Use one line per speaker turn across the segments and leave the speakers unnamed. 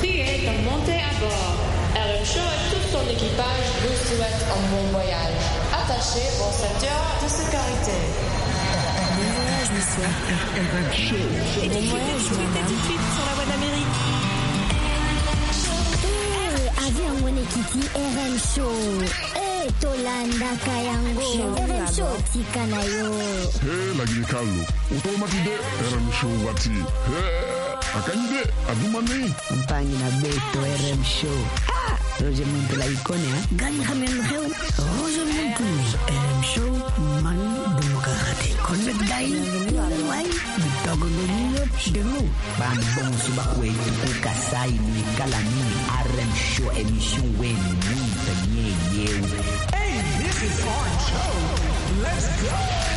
priez de monter à bord. RM Show et tout son équipage vous souhaitent un bon voyage. Attachez vos ceintures de sécurité.
Bon voyage, monsieur. RM Show. Et bon voyage, madame. Tout de suite sur la voie d'Amérique.
Avion mwenyekiti RM Show. Tolanda kayango RM Show tikanayo.
Lagini Carlo. Utomatide RM Show wati. Akanyide adumani.
Mpangi na beto RM Show. Roger Muntu la ikone Gani khamen xew. Roger Muntu RM Show man du ko xati. Kon nak gay way dogo no ñep deglu. Bam bon suba ko yi ko kasay ni kala ni RM Show émission wen ni tanye yew.
Hey, this is Orange Show. Let's go.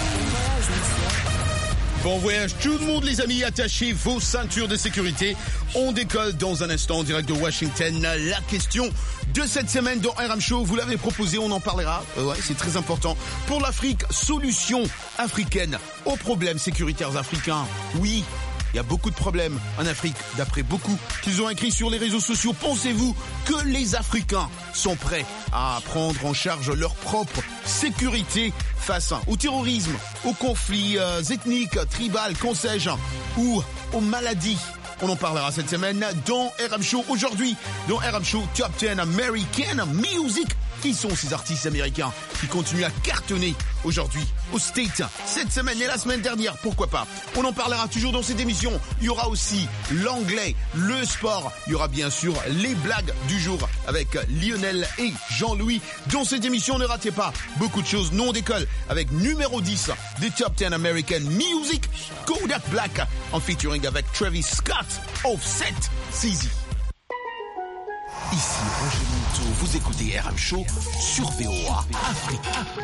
Bon voyage tout le monde les amis, attachez vos ceintures de sécurité. On décolle dans un instant en direct de Washington. La question de cette semaine dans RM Show, vous l'avez proposé, on en parlera. Ouais, c'est très important. Pour l'Afrique, solution africaine aux problèmes sécuritaires africains. Oui, il y a beaucoup de problèmes en Afrique, d'après beaucoup qu'ils ont écrit sur les réseaux sociaux. Pensez-vous que les Africains sont prêts à prendre en charge leur propre sécurité face au terrorisme, aux conflits ethniques, tribales, qu'en sais-je, ou aux maladies? On en parlera cette semaine dans RM Show. Aujourd'hui, dans RM Show Top 10 American Music. Qui sont ces artistes américains qui continuent à cartonner aujourd'hui aux States cette semaine et la semaine dernière? Pourquoi pas? On en parlera toujours dans cette émission. Il y aura aussi l'anglais, le sport. Il y aura bien sûr les blagues du jour avec Lionel et Jean-Louis. Dans cette émission, ne ratez pas beaucoup de choses. Nous, on décolle avec numéro 10 des Top 10 American Music, Kodak Black en featuring avec Travis Scott, Offset, CZ. Ici Roger Monteau, vous écoutez RM Show sur VOA Afrique.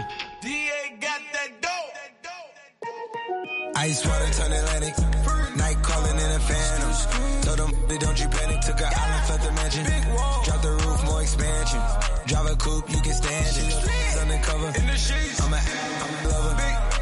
Ice water turn Atlantic, night calling in a phantom. Told them don't you panic, took an island, felt the mansion. Drop the roof, more expansion. Drive a coupe, you can stand it. Undercover, I'm a lover.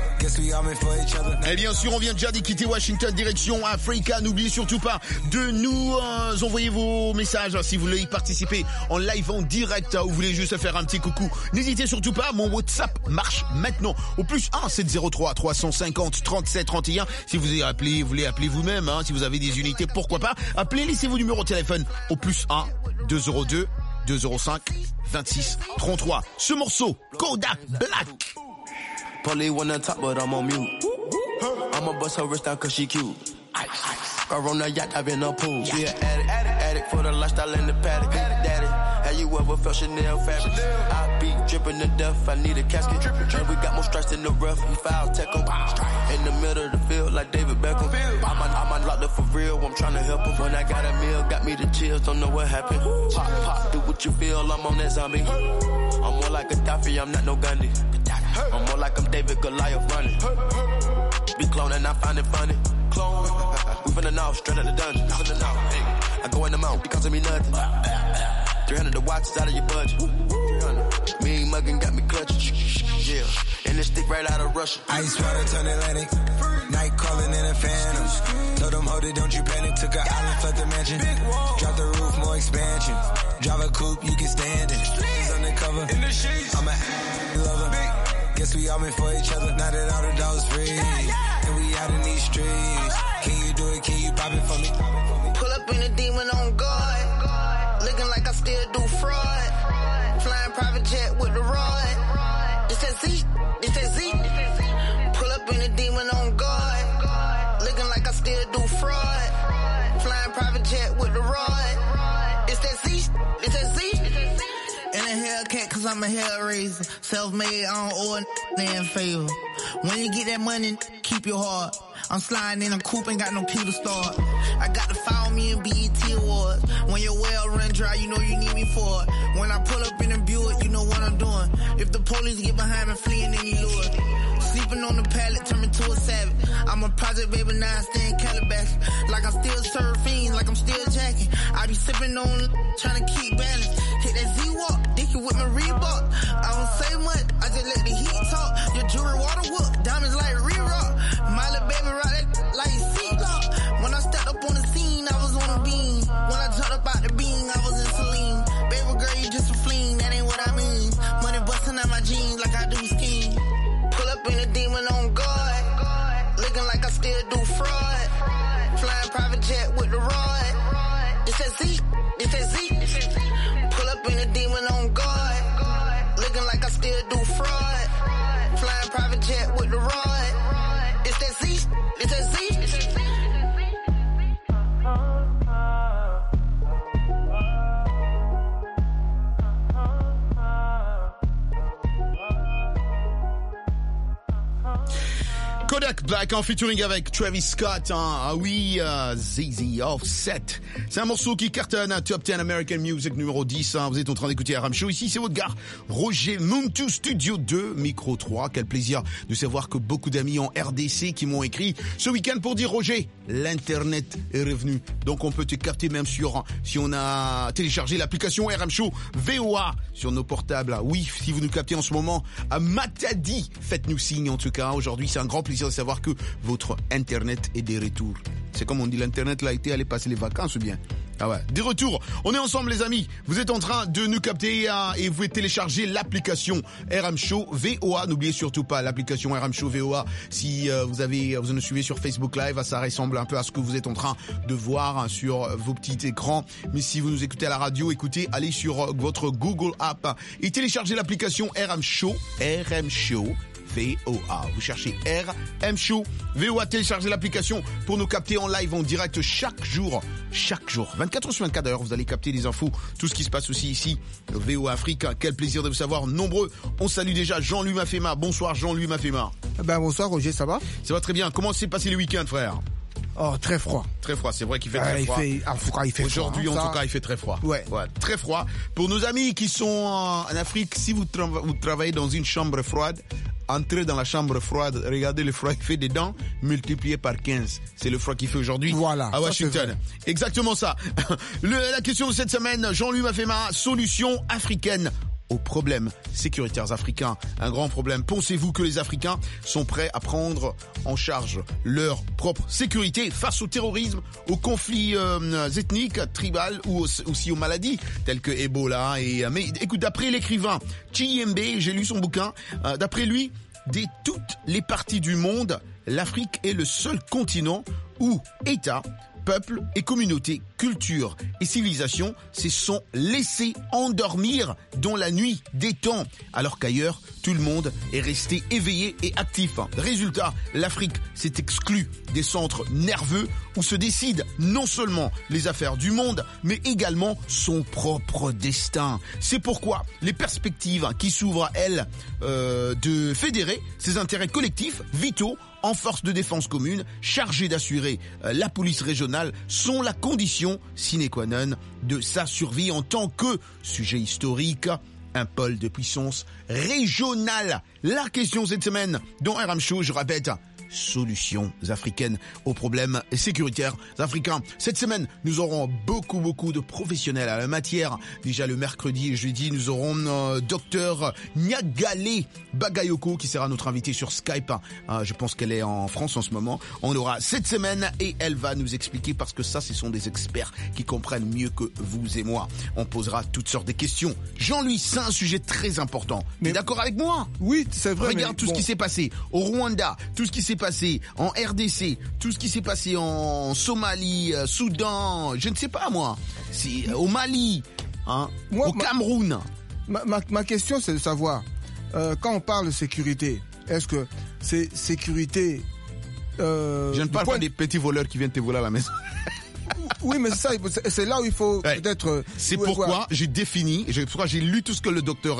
Et
bien sûr, on vient déjà de quitter Washington, direction Africa. N'oubliez surtout pas de nous envoyer vos messages si vous voulez y participer en live, en direct, ou vous voulez juste faire un petit coucou. N'hésitez surtout pas, mon WhatsApp marche maintenant au plus 1 703 350 37 31. Si vous voulez appeler vous-même, si vous avez des unités, pourquoi pas. Appelez, laissez vos numéros de téléphone au plus 1 202 205 26 33. Ce morceau, Kodak Black.
Polly wanna talk, but I'm on mute. I'ma bust her wrist down cause she cute. Her on the yacht, I've been a pool. She an addict for the lifestyle in the paddock. Daddy, have you ever felt Chanel fabric? I be dripping to death, I need a casket. And we got more strikes in the rough, we foul tech em. In the middle of the field like David Beckham. I'm locked up for real, I'm trying to help him. When I got a meal, got me the chills, don't know what happened. Pop, do what you feel, I'm on that zombie. I'm more like Gaddafi, I'm not no Gandhi. I'm more like I'm David Goliath running. Be cloning, I find it funny. Clone, we finna know, straight out the dungeon. I go in the mouth, it costing me nothing. 300 the watch is out of your budget. Mean muggin' got me clutching. Yeah, and this stick right out of Russia.
Ice water turn Atlantic, night calling in a phantom. Told them hold it, don't you panic. Took an island, felt the mansion. Drop the roof, more expansion. Drive a coupe, you can stand it. She's undercover, I'm a lover. Guess we all meant for each other. Now that all the dogs free, and we out in these streets. Can you do it? Can you pop it for me?
Pull up in a demon on guard, looking like I still do fraud. Flying private jet with the rod. It's that Z, it's that Z. Pull up in a demon on guard, looking like I still do fraud. Flying private jet with the rod. It's that Z, it's that Z. In a Hellcat, cause I'm a hellraiser. Self-made, I don't owe a damn favor. When you get that money, keep your heart. I'm sliding in a coupe, ain't got no key to start. I got to follow me in BET Awards. When your well run dry, you know you need me for it. When I pull up in a Buick, you know what I'm doing. If the police get behind me, fleeing any lure. Sleeping on the pallet, turn me to a savage. I'm a project baby, now I stay in Calabash. Like I'm still surfing, like I'm still jacking. I be sipping on, trying to keep balance. Hit that Z-Walk, dicky with my Reebok. I don't say much, I just let the heat talk. Your jewelry water whoop, diamonds like re-rock. My little baby rock that like C-Lock. When I stepped up on the scene, I was on a beam. When I jumped up out the that Z, this that Z. Pull up in a demon on guard. Looking like I still do fraud. Flying private jet with the rod. This that Z, this that Z.
Kodak Black en featuring avec Travis Scott, ah oui, ZZ Offset. C'est un morceau qui cartonne, un Top 10 American Music numéro 10. Vous êtes en train d'écouter RM Show. Ici, c'est votre gars, Roger Muntu, Studio 2, Micro 3. Quel plaisir de savoir que beaucoup d'amis en RDC qui m'ont écrit ce week-end pour dire Roger, l'internet est revenu. Donc on peut te capter même si on a téléchargé l'application RM Show VOA sur nos portables. Oui, si vous nous captez en ce moment à Matadi, faites-nous signe en tout cas. Aujourd'hui, c'est un grand plaisir de savoir que votre internet est de retour. C'est comme on dit, l'internet là été allé passer les vacances ou bien. Ah ouais, des retours. On est ensemble les amis. Vous êtes en train de nous capter et vous pouvez télécharger l'application RM Show VOA. N'oubliez surtout pas l'application RM Show VOA. Si vous nous suivez sur Facebook Live, ça ressemble un peu à ce que vous êtes en train de voir sur vos petits écrans. Mais si vous nous écoutez à la radio, écoutez, allez sur votre Google App et téléchargez l'application RM Show VOA. Vous cherchez RM Show VOA, téléchargez l'application pour nous capter en live, en direct chaque jour, 24 sur 24 d'ailleurs, vous allez capter les infos, tout ce qui se passe aussi ici, VOA Afrique. Quel plaisir de vous savoir nombreux. On salue déjà Jean-Louis Mafema. Bonsoir Jean-Louis Mafema.
Bonsoir Roger, ça va?
Ça va très bien. Comment s'est passé le week-end, frère?
Oh, très froid.
Très froid, c'est vrai qu'il fait très froid.
Il fait
aujourd'hui,
froid,
en tout cas, il fait très froid.
Ouais,
très froid. Pour nos amis qui sont en Afrique, si vous travaillez dans une chambre froide, entrez dans la chambre froide, regardez le froid qu'il fait dedans, multiplié par 15. C'est le froid qu'il fait aujourd'hui à Washington. Exactement ça. La question de cette semaine, Jean-Louis Mafema, solution africaine aux problèmes sécuritaires africains. Un grand problème. Pensez-vous que les Africains sont prêts à prendre en charge leur propre sécurité face au terrorisme, aux conflits ethniques, tribales ou aussi aux maladies telles que Ebola mais écoute, d'après l'écrivain Chiyembe, j'ai lu son bouquin, d'après lui, de toutes les parties du monde, l'Afrique est le seul continent où États, peuples et communautés, cultures et civilisations se sont laissés endormir dans la nuit des temps, alors qu'ailleurs, tout le monde est resté éveillé et actif. Résultat, l'Afrique s'est exclue des centres nerveux où se décident non seulement les affaires du monde, mais également son propre destin. C'est pourquoi les perspectives qui s'ouvrent à elle de fédérer ses intérêts collectifs vitaux en force de défense commune, chargée d'assurer la police régionale, sont la condition sine qua non de sa survie en tant que sujet historique, un pôle de puissance régionale. La question cette semaine dans RM Show, je répète, solutions africaines aux problèmes sécuritaires africains. Cette semaine, nous aurons beaucoup de professionnels à la matière. Déjà le mercredi et jeudi, nous aurons Dr Nyagale Bagayoko qui sera notre invité sur Skype. Je pense qu'elle est en France en ce moment. On l'aura cette semaine et elle va nous expliquer, parce que ça, ce sont des experts qui comprennent mieux que vous et moi. On posera toutes sortes de questions. Jean-Louis, c'est un sujet très important. T'es d'accord avec moi?
Oui, c'est vrai.
Regarde tout ce qui s'est passé au Rwanda, tout ce qui s'est passé en RDC, tout ce qui s'est passé en Somalie, Soudan, je ne sais pas moi, au Mali, au Cameroun.
Ma question, c'est de savoir, quand on parle de sécurité, est-ce que c'est sécurité...
je ne parle pas des petits voleurs qui viennent te voler à la maison.
Oui, mais c'est là où il faut peut-être...
C'est pourquoi j'ai défini, pourquoi j'ai lu tout ce que le docteur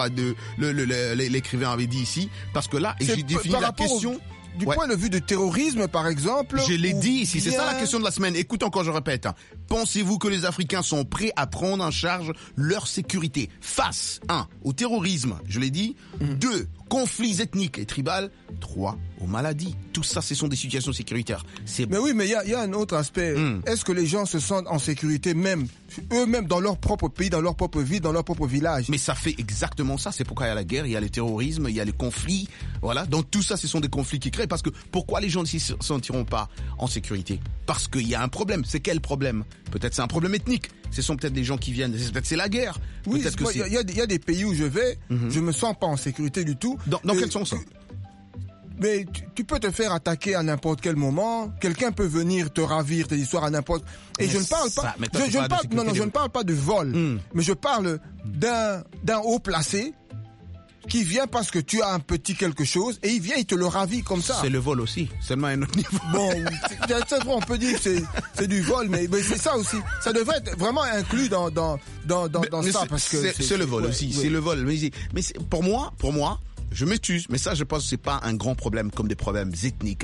l'écrivain avait dit ici, parce que là, j'ai défini la question...
Du point de vue du terrorisme, par exemple...
Je l'ai dit ici, c'est ça la question de la semaine. Écoute encore, je répète. Pensez-vous que les Africains sont prêts à prendre en charge leur sécurité face, 1, au terrorisme, je l'ai dit, 2, conflits ethniques et tribales, 3, aux maladies. Tout ça, ce sont des situations sécuritaires.
Mais oui, mais il y a un autre aspect. Est-ce que les gens se sentent en sécurité eux-mêmes dans leur propre pays, dans leur propre ville, dans leur propre village?
Mais ça fait exactement ça. C'est pourquoi il y a la guerre, il y a le terrorisme, il y a les conflits. Voilà. Donc tout ça, ce sont des conflits qui créent. Parce que pourquoi les gens ne s'y sentiront pas en sécurité? Parce qu'il y a un problème. C'est quel problème? Peut-être c'est un problème ethnique. Ce sont peut-être des gens qui viennent. Peut-être c'est la guerre.
Oui, il y a des pays où je vais, je me sens pas en sécurité du tout.
Dans quel sens?
Mais tu peux te faire attaquer à n'importe quel moment. Quelqu'un peut venir te ravir tes histoires à n'importe. Et
mais
je ne parle pas. Je ne parle pas de vol. Mais je parle d'un haut placé qui vient parce que tu as un petit quelque chose et il te le ravit comme ça.
C'est le vol aussi, seulement à un autre niveau.
Bon, c'est vrai, on peut dire que c'est du vol, mais c'est ça aussi. Ça devrait être vraiment inclus dans ça parce que
c'est le vol aussi. C'est le vol. Mais pour moi, je m'excuse, mais ça, je pense que c'est pas un grand problème comme des problèmes ethniques,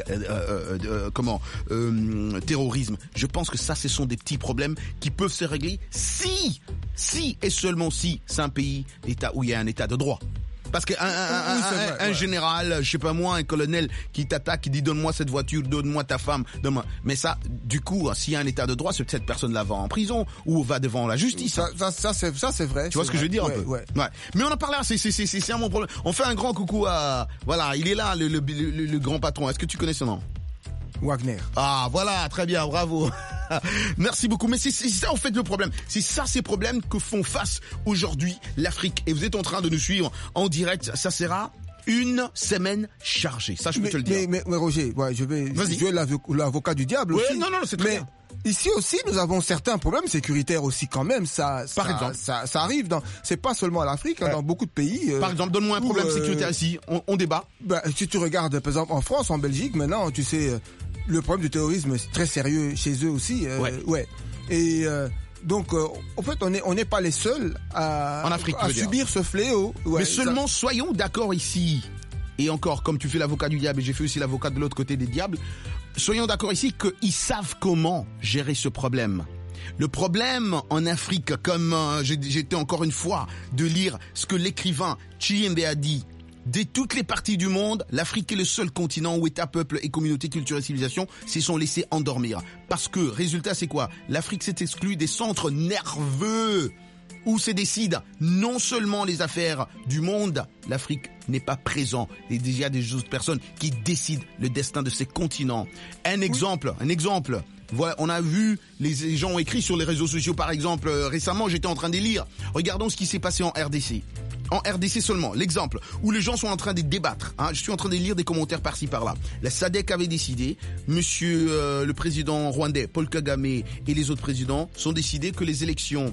terrorisme. Je pense que ça, ce sont des petits problèmes qui peuvent se régler si et seulement si c'est un pays, État où il y a un État de droit. Parce qu'un général, je sais pas moi, un colonel qui t'attaque, qui dit donne-moi cette voiture, donne-moi ta femme, donne-moi. Mais ça, du coup, s'il y a un état de droit, cette personne-là va en prison ou va devant la justice.
Ça c'est vrai.
Tu vois ce que je veux dire un peu.
Ouais.
Mais on en parle là, c'est un bon problème. On fait un grand coucou à, voilà, il est là, le grand patron. Est-ce que tu connais son nom?
Wagner.
Ah, voilà, très bien, bravo. Merci beaucoup. Mais c'est ça, en fait, le problème. C'est ça, ces problèmes que font face aujourd'hui l'Afrique. Et vous êtes en train de nous suivre en direct. Ça sera une semaine chargée. Ça, je peux te le dire.
Mais Roger, je vais jouer l'avocat du diable aussi.
Non, c'est très bien.
Ici aussi, nous avons certains problèmes sécuritaires aussi quand même. Ça arrive c'est pas seulement à l'Afrique, dans beaucoup de pays.
Par exemple, donne-moi un problème sécuritaire ici. On débat.
Si tu regardes, par exemple, en France, en Belgique, maintenant, tu sais, le problème du terrorisme est très sérieux chez eux aussi. Et donc, en fait, on n'est pas les seuls à subir ce fléau.
Mais seulement, soyons d'accord ici. Et encore, comme tu fais l'avocat du diable et j'ai fait aussi l'avocat de l'autre côté des diables, soyons d'accord ici qu'ils savent comment gérer ce problème. Le problème en Afrique, comme j'étais encore une fois de lire ce que l'écrivain Chiyembe a dit, de toutes les parties du monde, l'Afrique est le seul continent où États, peuples et communautés, culture et civilisation se sont laissés endormir. Parce que, résultat, c'est quoi? L'Afrique s'est exclue des centres nerveux où se décident non seulement les affaires du monde, l'Afrique n'est pas présent. Et il y a des autres personnes qui décident le destin de ces continents. Un exemple. Voilà, on a vu, les gens ont écrit sur les réseaux sociaux, par exemple, récemment, j'étais en train de lire. Regardons ce qui s'est passé en RDC. En RDC seulement, l'exemple où les gens sont en train de débattre. Je suis en train de lire des commentaires par-ci par-là. La SADC avait décidé, monsieur le président rwandais Paul Kagame et les autres présidents sont décidés que les élections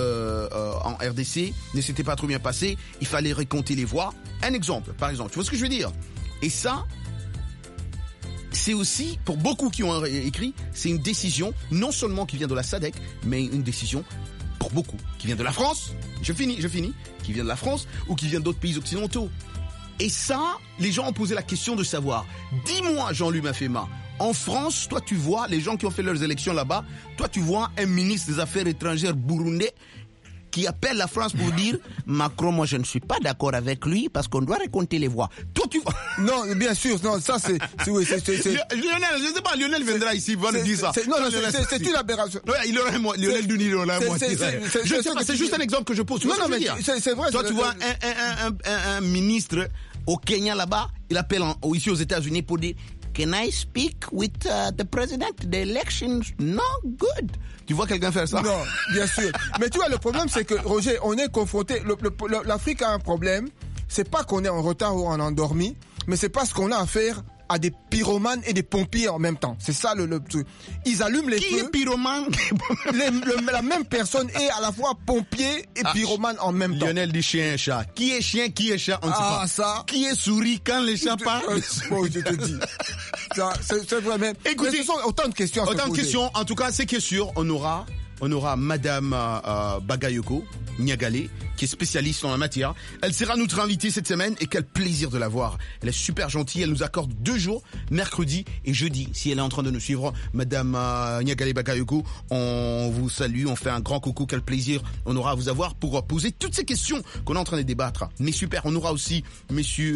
en RDC ne s'étaient pas trop bien passées. Il fallait récompter les voix. Un exemple, par exemple. Tu vois ce que je veux dire? Et ça, c'est aussi, pour beaucoup qui ont écrit, c'est une décision non seulement qui vient de la SADC, mais une décision pour beaucoup qui vient de la France. Je finis. Qui vient de la France ou qui vient d'autres pays occidentaux. Et ça, les gens ont posé la question de savoir. Dis-moi, Jean-Louis Mafema, en France, toi tu vois, les gens qui ont fait leurs élections là-bas, toi tu vois un ministre des Affaires étrangères burundais qui appelle la France pour dire Macron, moi je ne suis pas d'accord avec lui parce qu'on doit récompter les voix. Toi tu vois.
Non, bien sûr, non, ça c'est
Lionel, je sais pas, Lionel viendra ici, va nous dire ça.
C'est une aberration.
Ouais, il aurait Lionel Duny, il aurait moi. Je sais pas, c'est juste un exemple que je pose.
Non, mais c'est vrai.
Toi tu vois un ministre au Kenya là-bas, il appelle ici aux États-Unis pour dire Can I speak with the president? The elections no good. Tu vois quelqu'un faire ça?
Non, bien sûr. Mais tu vois, le problème, c'est que, Roger, on est confronté, l'Afrique a un problème. C'est pas qu'on est en retard ou en endormi, mais c'est parce qu'on a affaire à des pyromanes et des pompiers en même temps. C'est ça le truc. Ils allument les feux.
Qui est pyromane?
La même personne est à la fois pompier et pyromane en même temps.
Lionel dit chien et chat. Qui est chien, qui est chat? On ne sait pas.
Ça.
Qui est souris quand les chats parlent?
Bon, je te dis. C'est vrai même.
Écoutez,
ce sont autant de questions.
En tout cas, c'est qui est sûr, on aura Madame Bagayoko Nyagale, qui est spécialiste en la matière. Elle sera notre invitée cette semaine et quel plaisir de la voir. Elle est super gentille, elle nous accorde 2 jours, mercredi et jeudi. Si elle est en train de nous suivre, Madame Nyagale Bagayoko, on vous salue, on fait un grand coucou, quel plaisir on aura à vous avoir pour poser toutes ces questions qu'on est en train de débattre. Mais super, on aura aussi Monsieur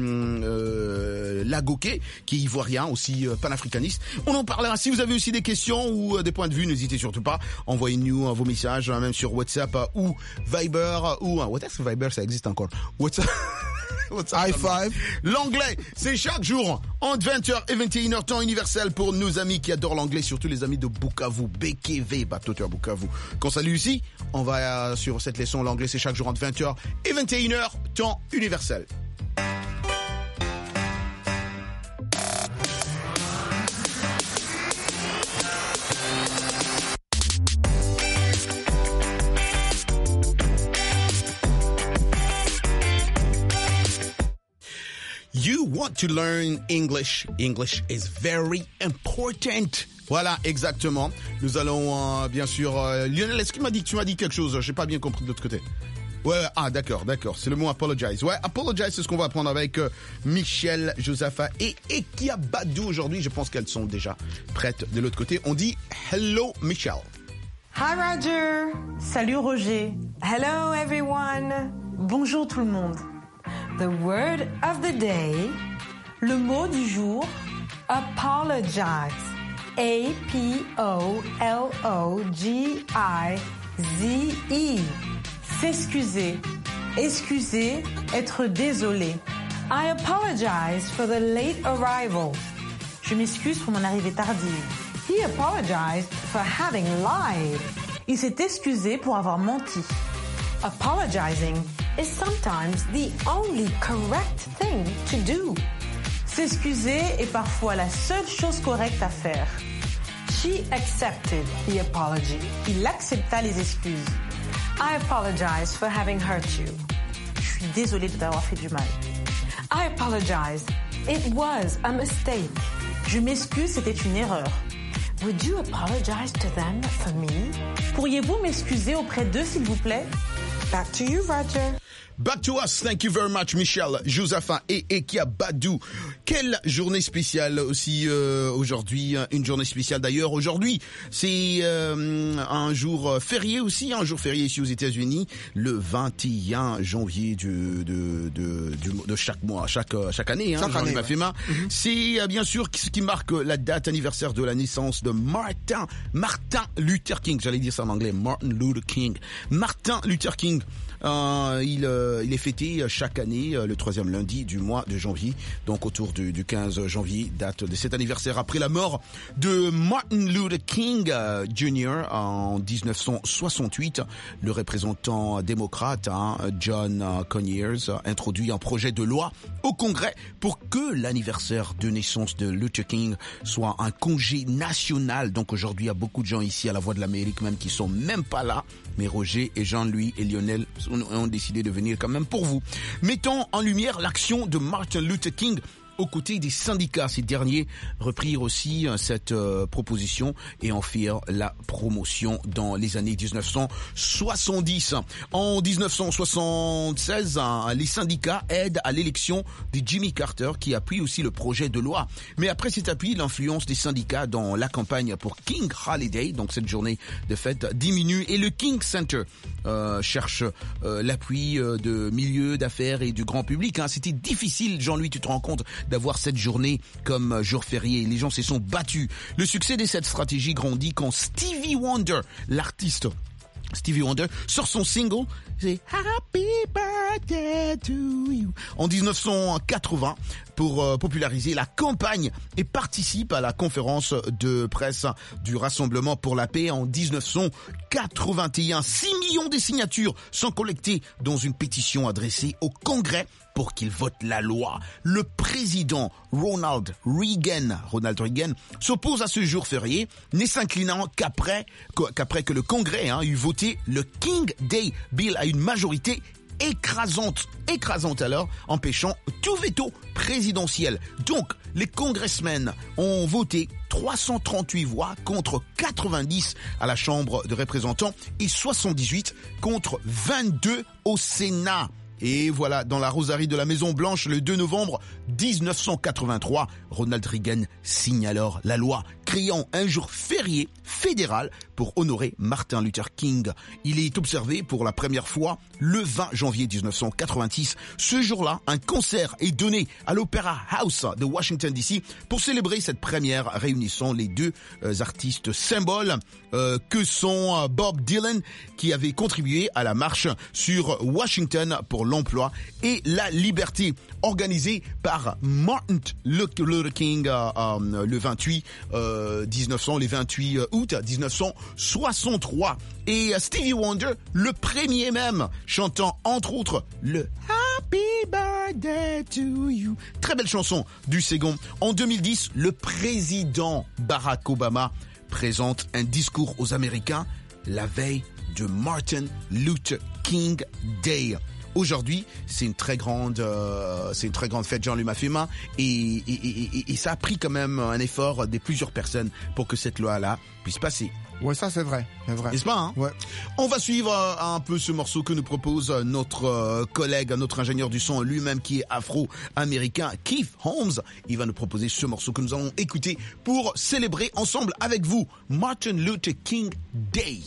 Lagoké, qui est ivoirien, aussi panafricaniste. On en parlera. Si vous avez aussi des questions ou des points de vue, n'hésitez surtout pas. Envoyez-nous vos messages, même sur WhatsApp ou Viber ou what est-ce que Viber ça existe encore? WhatsApp.
High five.
L'anglais, c'est chaque jour entre 20h et 21h temps universel pour nos amis qui adorent l'anglais, surtout les amis de Bukavu, BKV, Batoto Bukavu. Qu'on salue ici, on va sur cette leçon l'anglais, c'est chaque jour entre 20h et 21h temps universel. want to learn English, English is very important. Voilà, exactement. Nous allons, bien sûr... Lionel, est-ce que tu m'as dit quelque chose? J'ai pas bien compris de l'autre côté. Ouais, d'accord. C'est le mot apologize. Ouais, apologize, c'est ce qu'on va apprendre avec Michelle, Josapha et Ekia Badou aujourd'hui. Je pense qu'elles sont déjà prêtes de l'autre côté. On dit hello, Michelle.
Hi Roger. Salut Roger. Hello everyone. Bonjour tout le monde. The word of the day. Le mot du jour. Apologize. A-P-O-L-O-G-I-Z-E. S'excuser. Excuser, être désolé. I apologize for the late arrival. Je m'excuse pour mon arrivée tardive. He apologized for having lied. Il s'est excusé pour avoir menti. Apologizing is sometimes the only correct thing to do. S'excuser est parfois la seule chose correcte à faire. She accepted the apology. Il accepta les excuses. I apologize for having hurt you. Je suis désolée de t'avoir fait du mal. I apologize. It was a mistake. Je m'excuse, c'était une erreur. Would you apologize to them for me? Pourriez-vous m'excuser auprès d'eux, s'il vous plaît? Back to you, Roger.
Back to us. Thank you very much, Michelle, Josapha et Ekia Badou. Quelle journée spéciale aussi aujourd'hui. Une journée spéciale d'ailleurs. Aujourd'hui, c'est un jour férié aussi. Un jour férié ici aux États-Unis. Le 21 janvier de chaque mois, chaque année. Chaque année, ouais. C'est bien sûr ce qui marque la date anniversaire de la naissance de Martin Luther King. J'allais dire ça en anglais. Martin Luther King. Martin Luther King. Il est fêté chaque année le 3e lundi du mois de janvier, donc autour du 15 janvier, date de cet anniversaire après la mort de Martin Luther King Jr. en 1968. Le représentant démocrate John Conyers introduit un projet de loi au Congrès pour que l'anniversaire de naissance de Luther King soit un congé national. Donc aujourd'hui, il y a beaucoup de gens ici à la Voix de l'Amérique même qui sont même pas là, mais Roger et Jean-Louis et Lionel ont décidé de venir quand même pour vous. Mettons en lumière l'action de Martin Luther King aux côtés des syndicats. Ces derniers reprirent aussi cette proposition et en firent la promotion dans les années 1970. En 1976, les syndicats aident à l'élection de Jimmy Carter qui appuie aussi le projet de loi. Mais après cet appui, l'influence des syndicats dans la campagne pour King Holiday, donc cette journée de fête, diminue et le King Center cherche l'appui de milieux d'affaires et du grand public. C'était difficile, Jean-Louis, tu te rends compte, d'avoir cette journée comme jour férié. Les gens se sont battus. Le succès de cette stratégie grandit quand Stevie Wonder, l'artiste Stevie Wonder, sort son single, c'est Happy Birthday to You, en 1980 pour populariser la campagne et participe à la conférence de presse du Rassemblement pour la paix en 1981. 6 millions de signatures sont collectées dans une pétition adressée au Congrès pour qu'il vote la loi. Le président Ronald Reagan s'oppose à ce jour férié, ne s'inclinant qu'après que le Congrès eut voté le King Day Bill à une majorité écrasante alors, empêchant tout veto présidentiel. Donc, les congressmen ont voté 338 voix contre 90 à la Chambre de représentants et 78 contre 22 au Sénat. Et voilà, dans la rosarie de la Maison Blanche, le 2 novembre 1983, Ronald Reagan signe alors la loi créant un jour férié fédéral pour honorer Martin Luther King. Il est observé pour la première fois le 20 janvier 1986. Ce jour-là, un concert est donné à l'Opera House de Washington DC pour célébrer cette première réunissant les deux artistes symboles que sont Bob Dylan, qui avait contribué à la marche sur Washington pour l'emploi et la liberté, organisée par Martin Luther King le 28 août 1963. Et Stevie Wonder, le premier même, chantant entre autres le Happy Birthday to You. Très belle chanson du second. En 2010, le président Barack Obama présente un discours aux Américains la veille de Martin Luther King Day. aujourd'hui, c'est une très grande fête Jean Luma-Fema et ça a pris quand même un effort de plusieurs personnes pour que cette loi-là puisse passer.
Ouais, ça c'est vrai.
N'est-ce pas, hein?
Ouais.
On va suivre un peu ce morceau que nous propose notre collègue, notre ingénieur du son lui-même qui est afro-américain, Keith Holmes. Il va nous proposer ce morceau que nous allons écouter pour célébrer ensemble avec vous Martin Luther King Day.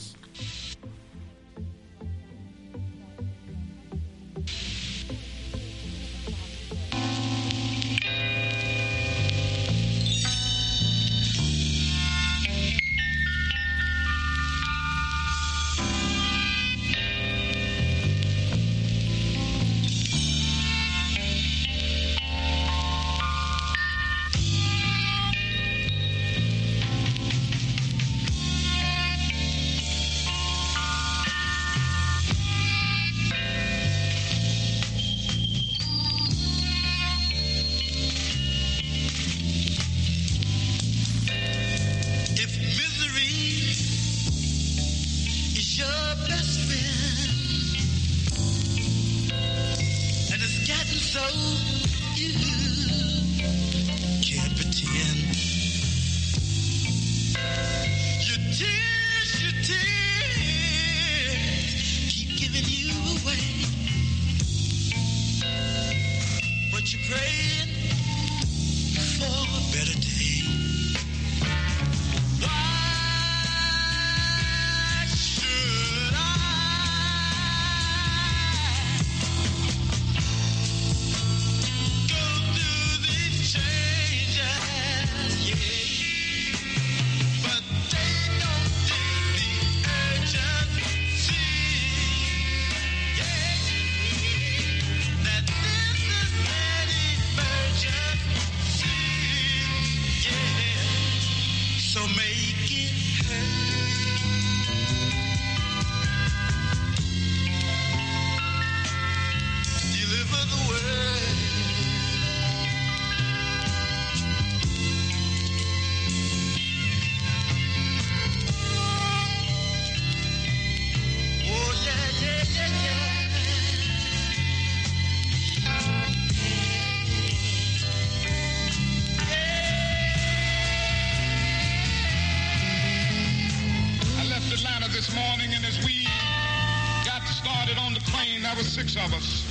There were 6 of us.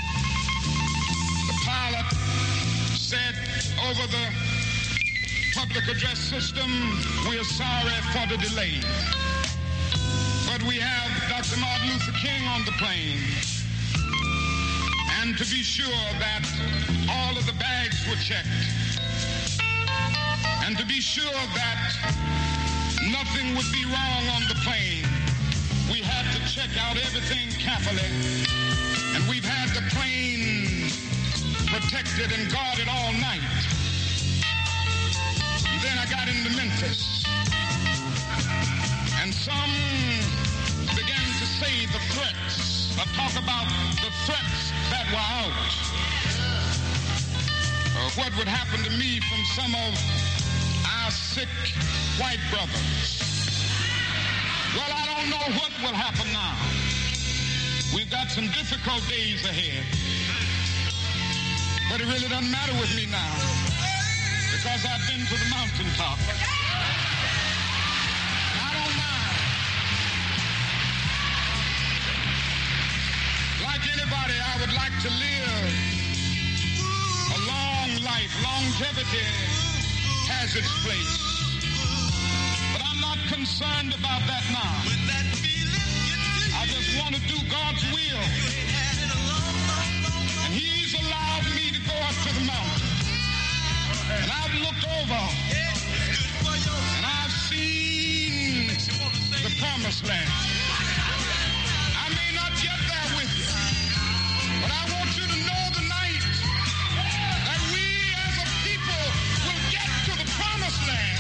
The pilot said over the public address system, "We are sorry for the delay. But we have Dr. Martin Luther King on the plane. And to be sure that all of the bags were checked. And to be sure that nothing would be wrong on the plane, we had to check out everything carefully. And we've had the plane protected and guarded all night. And then I got into Memphis. And some began to say the threats, or talk about the threats that were out. What would happen to me from some of our sick white brothers. Well, I don't know what will happen now. We've got some difficult days ahead. But it really doesn't matter with me now, because I've been to the mountaintop. I don't mind. Like anybody, I would like to live a long life. Longevity has its place. But I'm not concerned about that now. I just want to do God's will. And He's allowed me to go up to the mountain. And I've looked over. And I've seen the promised land. I may not get there with you. But I want you to know tonight that we as a people will get to the promised land.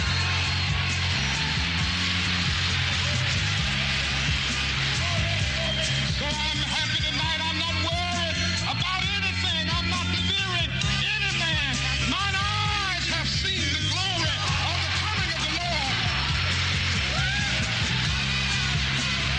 So I'm happy tonight. I'm not worried about anything. I'm not fearing any man. Mine eyes have seen the glory of the coming of the Lord.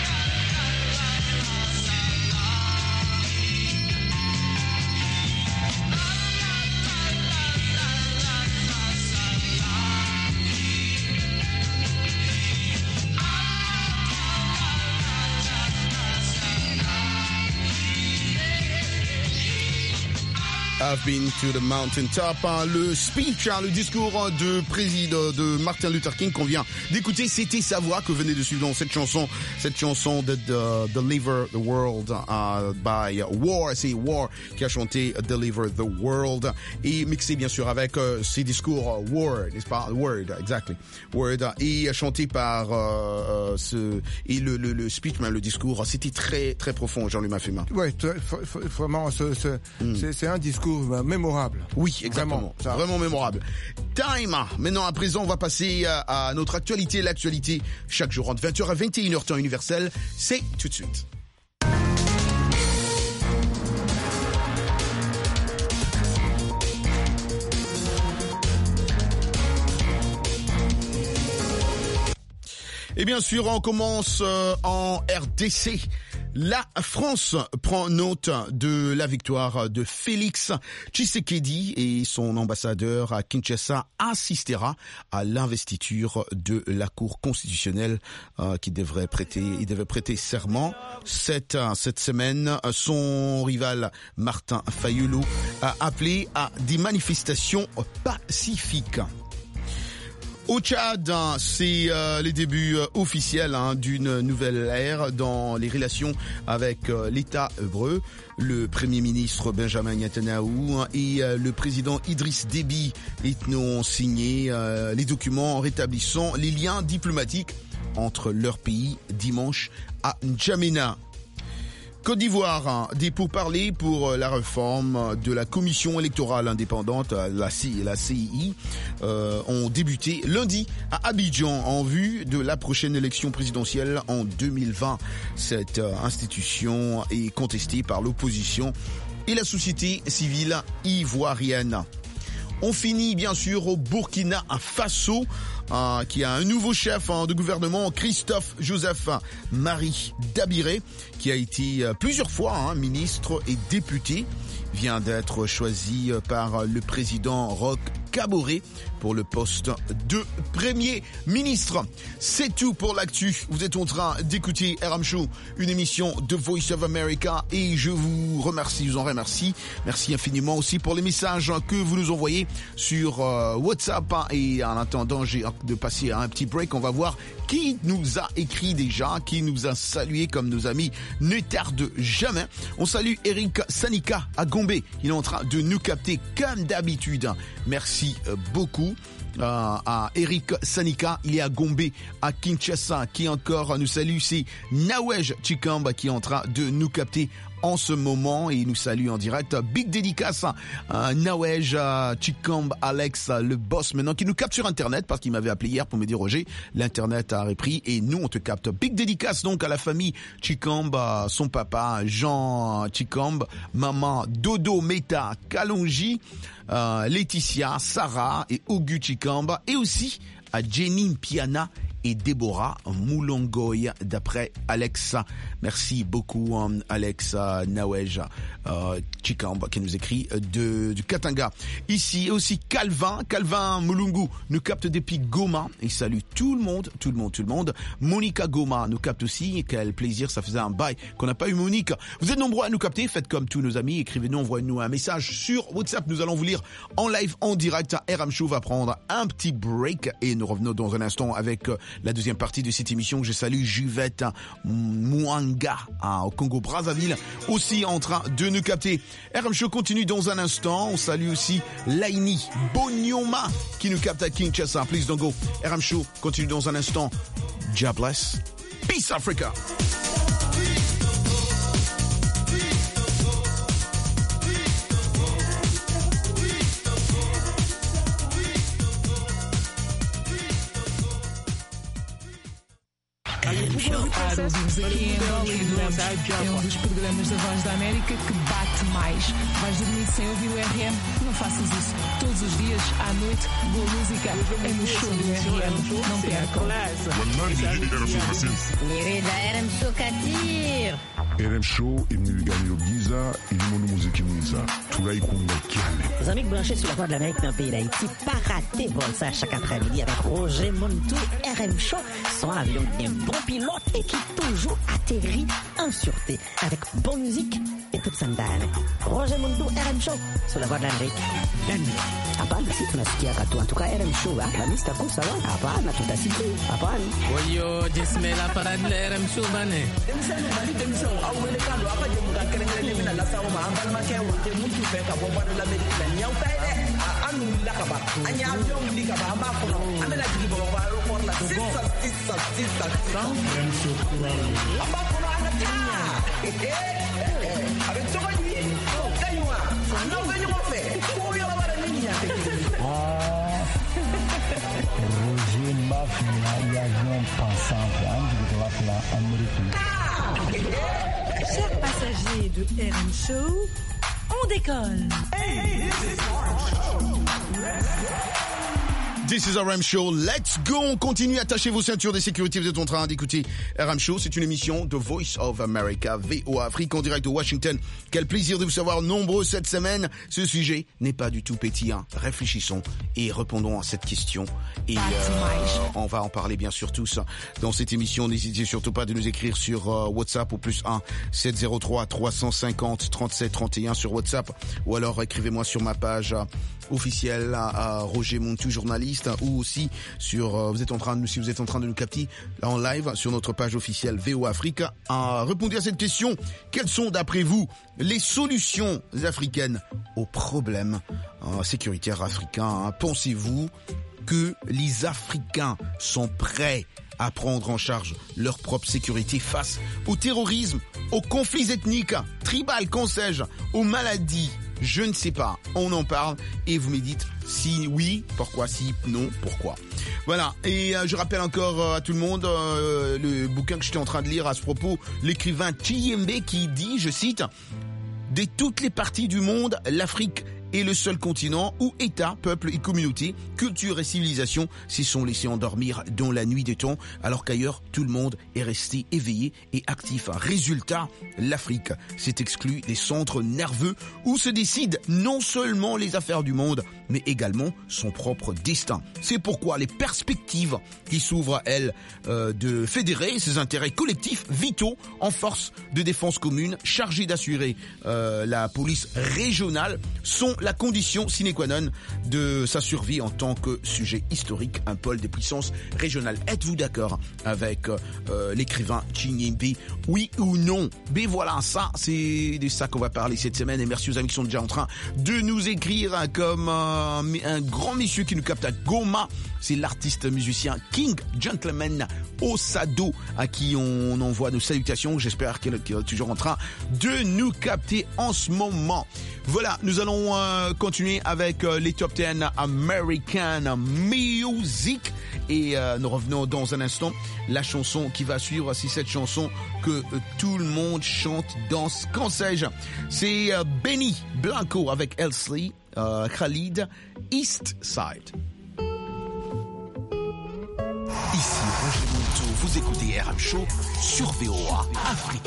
I've been to the mountaintop. Le speech, le discours de Martin Luther King qu'on vient d'écouter, c'était sa voix que venait de suivre dans cette chanson de Deliver the World by War. C'est War qui a chanté Deliver the World et mixé bien sûr avec ses discours Word, n'est-ce pas? Word, exactly. Word et chanté par le speech, le discours, c'était très très profond. Jean-Louis Maffema.
Ouais, vraiment, c'est un discours mémorable.
Oui, exactement. Vraiment mémorable. Time. Maintenant, à présent, on va passer à notre actualité. L'actualité, chaque jour, entre 20h à 21h, temps universel. C'est tout de suite. Et bien sûr, on commence en RDC. La France prend note de la victoire de Félix Tshisekedi et son ambassadeur à Kinshasa assistera à l'investiture de la Cour constitutionnelle il devait prêter serment cette semaine. Son rival Martin Fayulu a appelé à des manifestations pacifiques. Au Tchad, c'est les débuts officiels d'une nouvelle ère dans les relations avec l'État hébreu. Le Premier ministre Benjamin Netanyahu et le président Idriss Déby ont signé les documents rétablissant les liens diplomatiques entre leurs pays dimanche à N'Djamena. Côte d'Ivoire, des pourparlers pour la réforme de la commission électorale indépendante, la CEI, ont débuté lundi à Abidjan en vue de la prochaine élection présidentielle en 2020. Cette institution est contestée par l'opposition et la société civile ivoirienne. On finit bien sûr au Burkina Faso, qui a un nouveau chef de gouvernement, Christophe Joseph Marie Dabiré, qui a été plusieurs fois ministre et député, vient d'être choisi par le président Roch Kaboré pour le poste de Premier ministre. C'est tout pour l'actu. Vous êtes en train d'écouter RM Show, une émission de Voice of America, et je vous en remercie. Merci infiniment aussi pour les messages que vous nous envoyez sur WhatsApp. Et en attendant, j'ai hâte de passer à un petit break. On va voir qui nous a écrit déjà, qui nous a salué comme nos amis. Ne tarde jamais. On salue Eric Sanika à Gombe. Il est en train de nous capter comme d'habitude. Merci beaucoup à Eric Sanika. Il est à Gombe, à Kinshasa. Qui encore nous salue, c'est Nawej Chikamba qui est en train de nous capter en ce moment et il nous salue en direct. Big dédicace à Nawej Chikamba, Alex, le boss maintenant, qui nous capte sur Internet parce qu'il m'avait appelé hier pour me dire Roger, l'Internet a repris et nous on te capte. Big dédicace donc à la famille Chikamba, son papa Jean Chikamba, maman Dodo Meta Kalonji, Laetitia, Sarah et Ogu Chikamba, et aussi à Jenny Piana et Déborah Moulongoy, d'après Alexa. Merci beaucoup Alex Nawej Chikamba qui nous écrit du Katanga. Ici aussi Calvin Mulungu nous capte depuis Goma et salue tout le monde. Monica Goma nous capte aussi. Quel plaisir, ça faisait un bail qu'on n'a pas eu Monique. Vous êtes nombreux à nous capter, faites comme tous nos amis, écrivez-nous, envoyez-nous un message sur WhatsApp. Nous allons vous lire en live, en direct. RM Show va prendre un petit break et nous revenons dans un instant avec la deuxième partie de cette émission. Je salue Juvette Mwanga au Congo-Brazzaville, aussi en train de nous capter. RM Show continue dans un instant. On salue aussi Laini Bonyoma qui nous capte à Kinshasa. Please don't go. RM Show continue dans un instant. God bless. Peace Africa.
Ouvimos aqui em Angola e adoramos. É dos programas da Voz da América que bate mais. Vais dormir sem ouvir o RM? Não faças isso. Todos os dias, à noite, boa música é no show do RM. Não percam.
RM Show Katir.
RM Show imnigani giza ilimono muziki mwiza turaikunda cyane.
Les amis branchés sur la Voix de l'Amérique dans le pays d'Haïti, pas rater ça chaque après-midi avec Roger Montou. RM Show, son avion bien bon pilote et qui toujours atterrit en sûreté, avec bonne musique et toute sandale. Roger Mundo, RM Show, sur la voie de l'Amérique. Hapana, si tunasikia katu antuka RM Show, Hamisi taku sawa? Hapana, tutasikia. Hapana.
Oyo, jismela para de RM Show bane.
Demisani mali demisani awele kando apa je muka kerengere mina la sawo ma ambal ma ke wote mutu fe ka bomba de l'Amérique la nyaw tay de anu la ka ba anya avion li ka ba ma ko amela jigi ba ba ko la sisa RM Show amba ko na ta avec toi lui kaywa na venyo mo fe ko yo la bara ni ya
Roger Mafia, il y a un pensant,
Chers passagers de RM Show, on décolle.
This is RM Show, let's go, on continue, attachez vos ceintures de sécurité, vous êtes en train d'écouter RM Show, c'est une émission de Voice of America, VOA Afrique, en direct de Washington. Quel plaisir de vous savoir nombreux cette semaine. Ce sujet n'est pas du tout pétillant, réfléchissons et répondons à cette question. Et on va en parler bien sûr tous dans cette émission. N'hésitez surtout pas de nous écrire sur WhatsApp au +1 703 350 37 31 sur WhatsApp, ou alors écrivez-moi sur ma page officielle à Roger Montou, journaliste, ou aussi sur si vous êtes en train de nous capter en live sur notre page officielle VOA Afrique. Répondez à cette question: quelles sont d'après vous les solutions africaines aux problèmes sécuritaires africains? Pensez-vous que les Africains sont prêts à prendre en charge leur propre sécurité face au terrorisme, aux conflits ethniques, tribaux, qu'en sais-je, aux maladies? Je ne sais pas, on en parle et vous me dites si oui, pourquoi, si non, pourquoi. Voilà, et je rappelle encore à tout le monde le bouquin que j'étais en train de lire à ce propos, l'écrivain Chiyembe qui dit, je cite, « De toutes les parties du monde, l'Afrique est le seul continent où États, peuples et communautés, cultures et civilisations s'y sont laissés endormir dans la nuit des temps, alors qu'ailleurs, tout le monde est resté éveillé et actif. Résultat, l'Afrique s'est exclue des centres nerveux où se décident non seulement les affaires du monde, mais également son propre destin. C'est pourquoi les perspectives qui s'ouvrent à elle de fédérer ses intérêts collectifs vitaux en force de défense commune chargées d'assurer la police régionale sont la condition sine qua non de sa survie en tant que sujet historique, un pôle des puissances régionales. Êtes-vous d'accord avec l'écrivain Chiyembe? Oui ou non? Ben voilà, ça, c'est de ça qu'on va parler cette semaine. Et merci aux amis qui sont déjà en train de nous écrire, comme un grand monsieur qui nous capte à Goma. C'est l'artiste musicien King Gentleman Osado, à qui on envoie nos salutations. J'espère qu'il est toujours en train de nous capter en ce moment. Voilà, nous allons continuer avec les Top 10 American Music. Et nous revenons dans un instant. La chanson qui va suivre, c'est cette chanson que tout le monde chante, danse, qu'en sais-je. C'est Benny Blanco avec Elsley, Khalid, East Side.
Ici Roger Montou, vous écoutez RM Show sur VOA Afrique.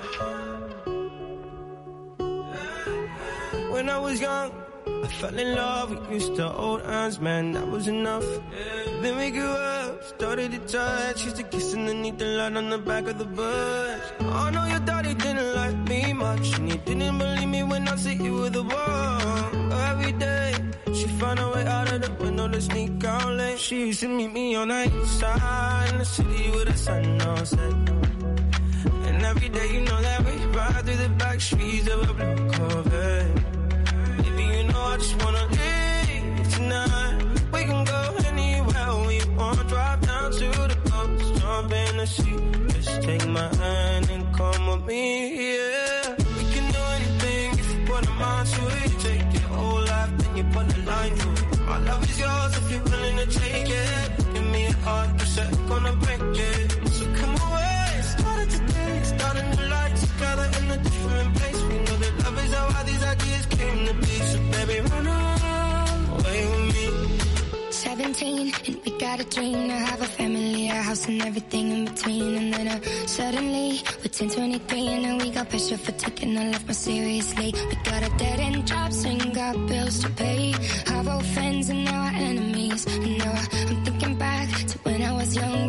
When I was young, I fell in love. We used to hold hands, man, that was enough. Then we grew up, started to touch. Used to kiss underneath the light on the back of the bus. I know your daddy didn't like me much, and he didn't believe me when I said you were the one. Every day, she found a way out of the window to sneak out late. She used to meet me on the east side in the city with the sun on set. And every day, you know that we ride through the back streets of a blue Corvette. I just wanna leave tonight. We can go anywhere we want. Drive down to the coast, jump in the sea. Just take my hand and come with me, yeah. We can do anything if you put a mind to it. Take your whole life, then you put a line through it. My love is yours if you're willing to take it. Give me a heart, you said gonna break it. So come away, started today, starting the lights together in a different place. We know that love is how these ideas came to be. So baby, run away with me.
17 and we got a dream to have a family, a house and everything in between. And then suddenly we're 10-23 and now we got pressure for taking our life more seriously. We got a dead end jobs and got bills to pay. Have old friends and now our enemies. And now I'm thinking back to when I was young, back to the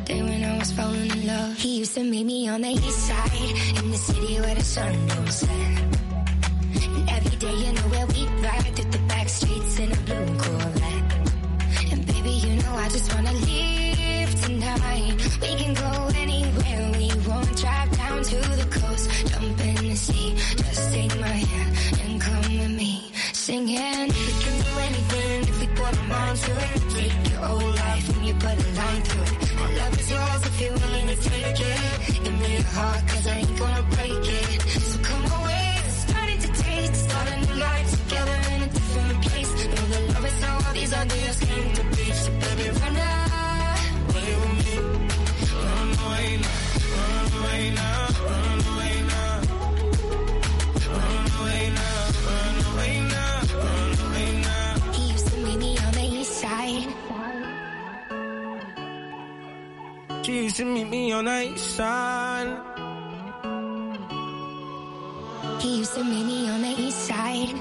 day when I was falling in love. He used to meet me on the east side, in the city where the sun don't set. And every day, you know where we ride through the back streets in a blue Corvette. And baby, you know I just wanna leave tonight. We can go anywhere we want, drive down to the coast, jump in the sea. Just take my hand and come with me, singing. We can do anything if we put our minds to it. Take your whole life and you put a line through it. My love is yours if you're willing to take it. Give me your heart 'cause I ain't gonna break it. So come away, starting to taste, start a new life together in a different place. Know the love is all these ideas came to be. So baby, run away with me. Run away now, run away now, run away now. Run away now, run away now, run away now. He used to meet me on the east side.
She used to meet me on the east side.
He used to meet me on the east side.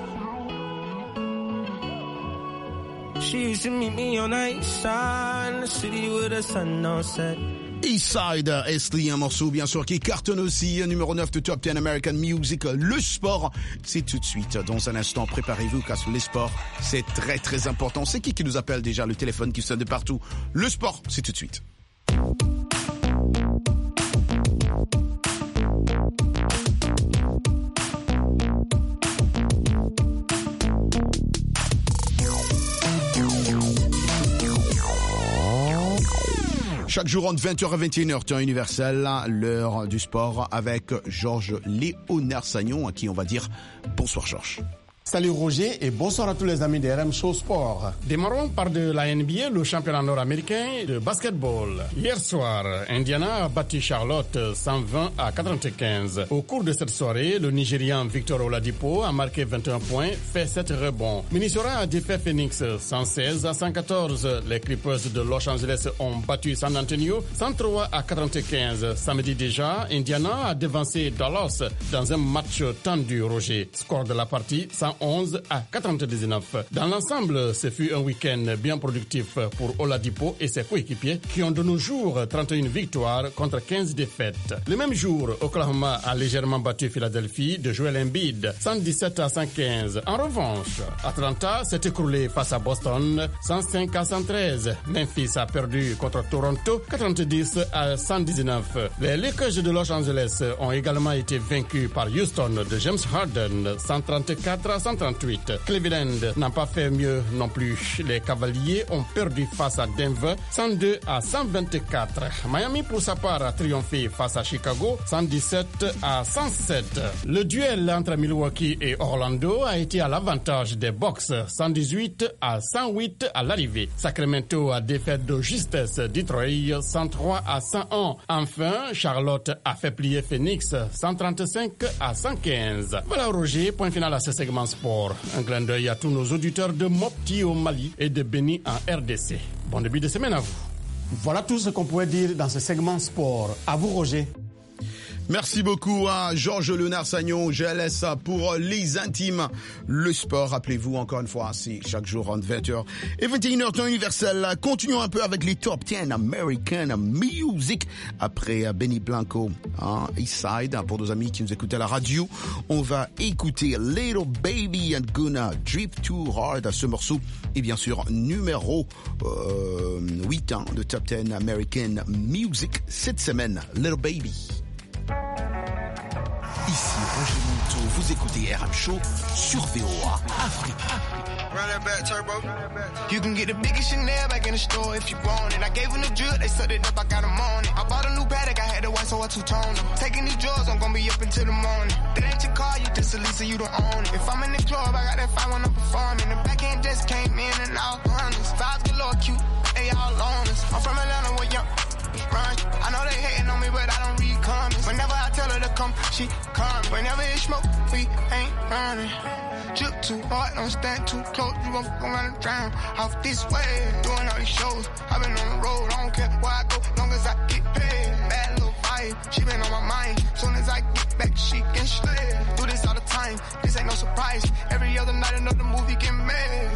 She used to meet me on the east side, the city where the sun don't set.
Eastside, Esley, un morceau bien sûr qui cartonne aussi, numéro 9 de Top 10 American Music. Le sport, c'est tout de suite. Dans un instant, préparez-vous car les sports, c'est très très important. C'est qui nous appelle déjà? Le téléphone qui sonne de partout. Le sport, c'est tout de suite. Chaque jour entre 20h et 21h, temps universel, l'heure du sport avec Georges Léonard Sagnon, à qui on va dire bonsoir Georges.
Salut Roger et bonsoir à tous les amis de RM Show Sport. Démarrons par de la NBA, le championnat nord-américain de basketball. Hier soir, Indiana a battu Charlotte 120 à 95. Au cours de cette soirée, le Nigérian Victor Oladipo a marqué 21 points, fait 7 rebonds. Minnesota a défait Phoenix 116 à 114. Les Clippers de Los Angeles ont battu San Antonio 103 à 95. Samedi déjà, Indiana a devancé Dallas dans un match tendu, Roger. Score de la partie 111 à 99. Dans l'ensemble, ce fut un week-end bien productif pour Oladipo et ses coéquipiers qui ont de nos jours 31 victoires contre 15 défaites. Le même jour, Oklahoma a légèrement battu Philadelphie de Joel Embiid 117 à 115. En revanche, Atlanta s'est écroulé face à Boston 105 à 113. Memphis a perdu contre Toronto 90 à 119. Les Lakers de Los Angeles ont également été vaincus par Houston de James Harden 134 à 138. Cleveland n'a pas fait mieux non plus. Les Cavaliers ont perdu face à Denver 102 à 124. Miami pour sa part a triomphé face à Chicago 117 à 107. Le duel entre Milwaukee et Orlando a été à l'avantage des Bucks 118 à 108 à l'arrivée. Sacramento a défait de justesse Detroit 103 à 101. Enfin, Charlotte a fait plier Phoenix 135 à 115. Voilà Roger, point final à ce segment sport. Un clin d'œil à tous nos auditeurs de Mopti au Mali et de Béni en RDC. Bon début de semaine à vous. Voilà tout ce qu'on pouvait dire dans ce segment sport. À vous Roger.
Merci beaucoup à Georges Léonard Sagnon. Je laisse pour les intimes. Le sport, rappelez-vous encore une fois, c'est chaque jour entre 20h et 21h, temps universel. Continuons un peu avec les Top 10 American Music. Après Benny Blanco, Eastside, pour nos amis qui nous écoutent à la radio, on va écouter Little Baby and Gonna Drip Too Hard. Ce morceau est bien sûr numéro 8 de Top 10 American Music cette semaine. Little Baby.
Ici Roger Monteau, vous écoutez RM Show sur VOA Afrique.
Run that back, turbo. You can get the biggest Chanel back in the store if you want it. I gave them the drip, they sucked it up, I got them on it. I bought a new Patek, I had the white, so I two-toned them. Taking these drugs, I'm gonna be up until the morning. That ain't your car, you just a lease, so you don't own it. If I'm in the club, I got that 5 when I'm performing. The back end just came in and all hundreds. Vibes galore, cute, they all on us. I'm from Atlanta, where young run. I know they hating on me, but I don't read comments. Whenever I tell her to come, she come. Whenever it's smoke, we ain't running. Drip too hard, don't stand too close. You gon' run and drown off this way. Doing all these shows, I've been on the road. I don't care where I go, long as I get paid. Bad little vibe, she been on my mind. Soon as I get back, she can slay. Do this all the time, this ain't no surprise. Every other night another movie get made. Drip too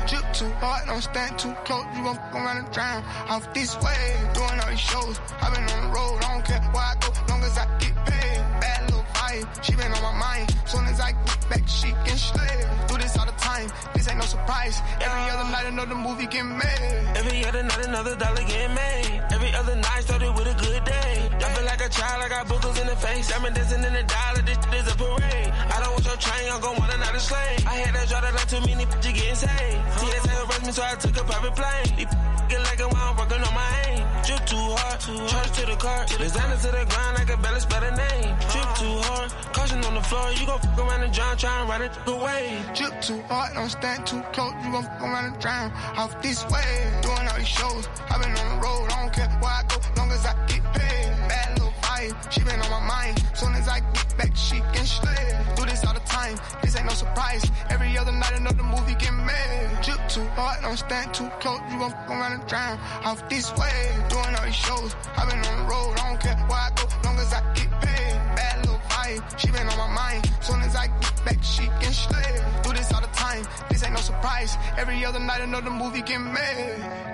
too hard, don't stand too close. You gon' fuck around and drown. Off this way, doing all these shows. I've been on the road, I don't care where I go, long as I get paid. Bad little vibe, she been on my mind. Soon as I get back, she can slay. Do this all the time, this ain't no surprise. Every other night, another movie get made.
Every other night, another dollar get made. Every other night started with a good day. I feel like a child, I got boogers in the face. I'm dancing in the dollar, this is a parade. I don't want your train, I'm gon' want another slave. I had to draw that like too many bitches getting saved. TSA arrest me, so I took a private plane. These get like a while I'm working on my aim. Drip too hard, charge to the car. Designer to the ground, I can barely spell the name. Drip too hard, caution on the floor. You gon' fuck around and drown, try and ride it away.
Drip too hard, don't stand too close. You gon' fuck around and drown. Off this way, doing all these shows. I've been on the road, I don't care where I go, long as I get paid. Bad little vibe, she been on my mind. Soon as I get back, she can slay. Do this all the time, this ain't no surprise. Every other night, another movie get made. Drip too hard, don't stand too close. You gon' fuck around and drown. Off this way, doing all these shows. I've been on the road, I don't care where I go, long as I get paid. Bad little vibe, she been on my mind. Soon as I get back, she can slay. Do this all the time, this ain't no surprise. Every other night, another movie get made.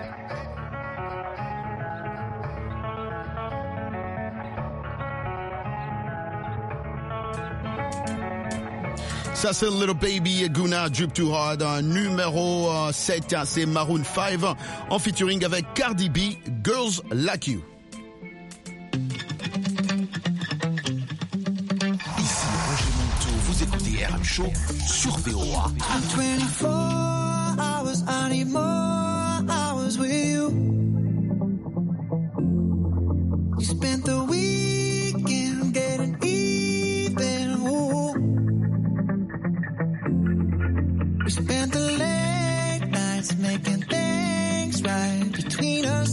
Ça c'est Little Baby Guna, Drip Too Hard. Numéro 7, c'est Maroon 5 en featuring avec Cardi B, Girls Like You.
Ici Roger Monteau, vous écoutez RM Show sur VOA.
24 hours, I need more hours with you. You spent the weekend getting even. Ooh. We spent the late nights making things right between us.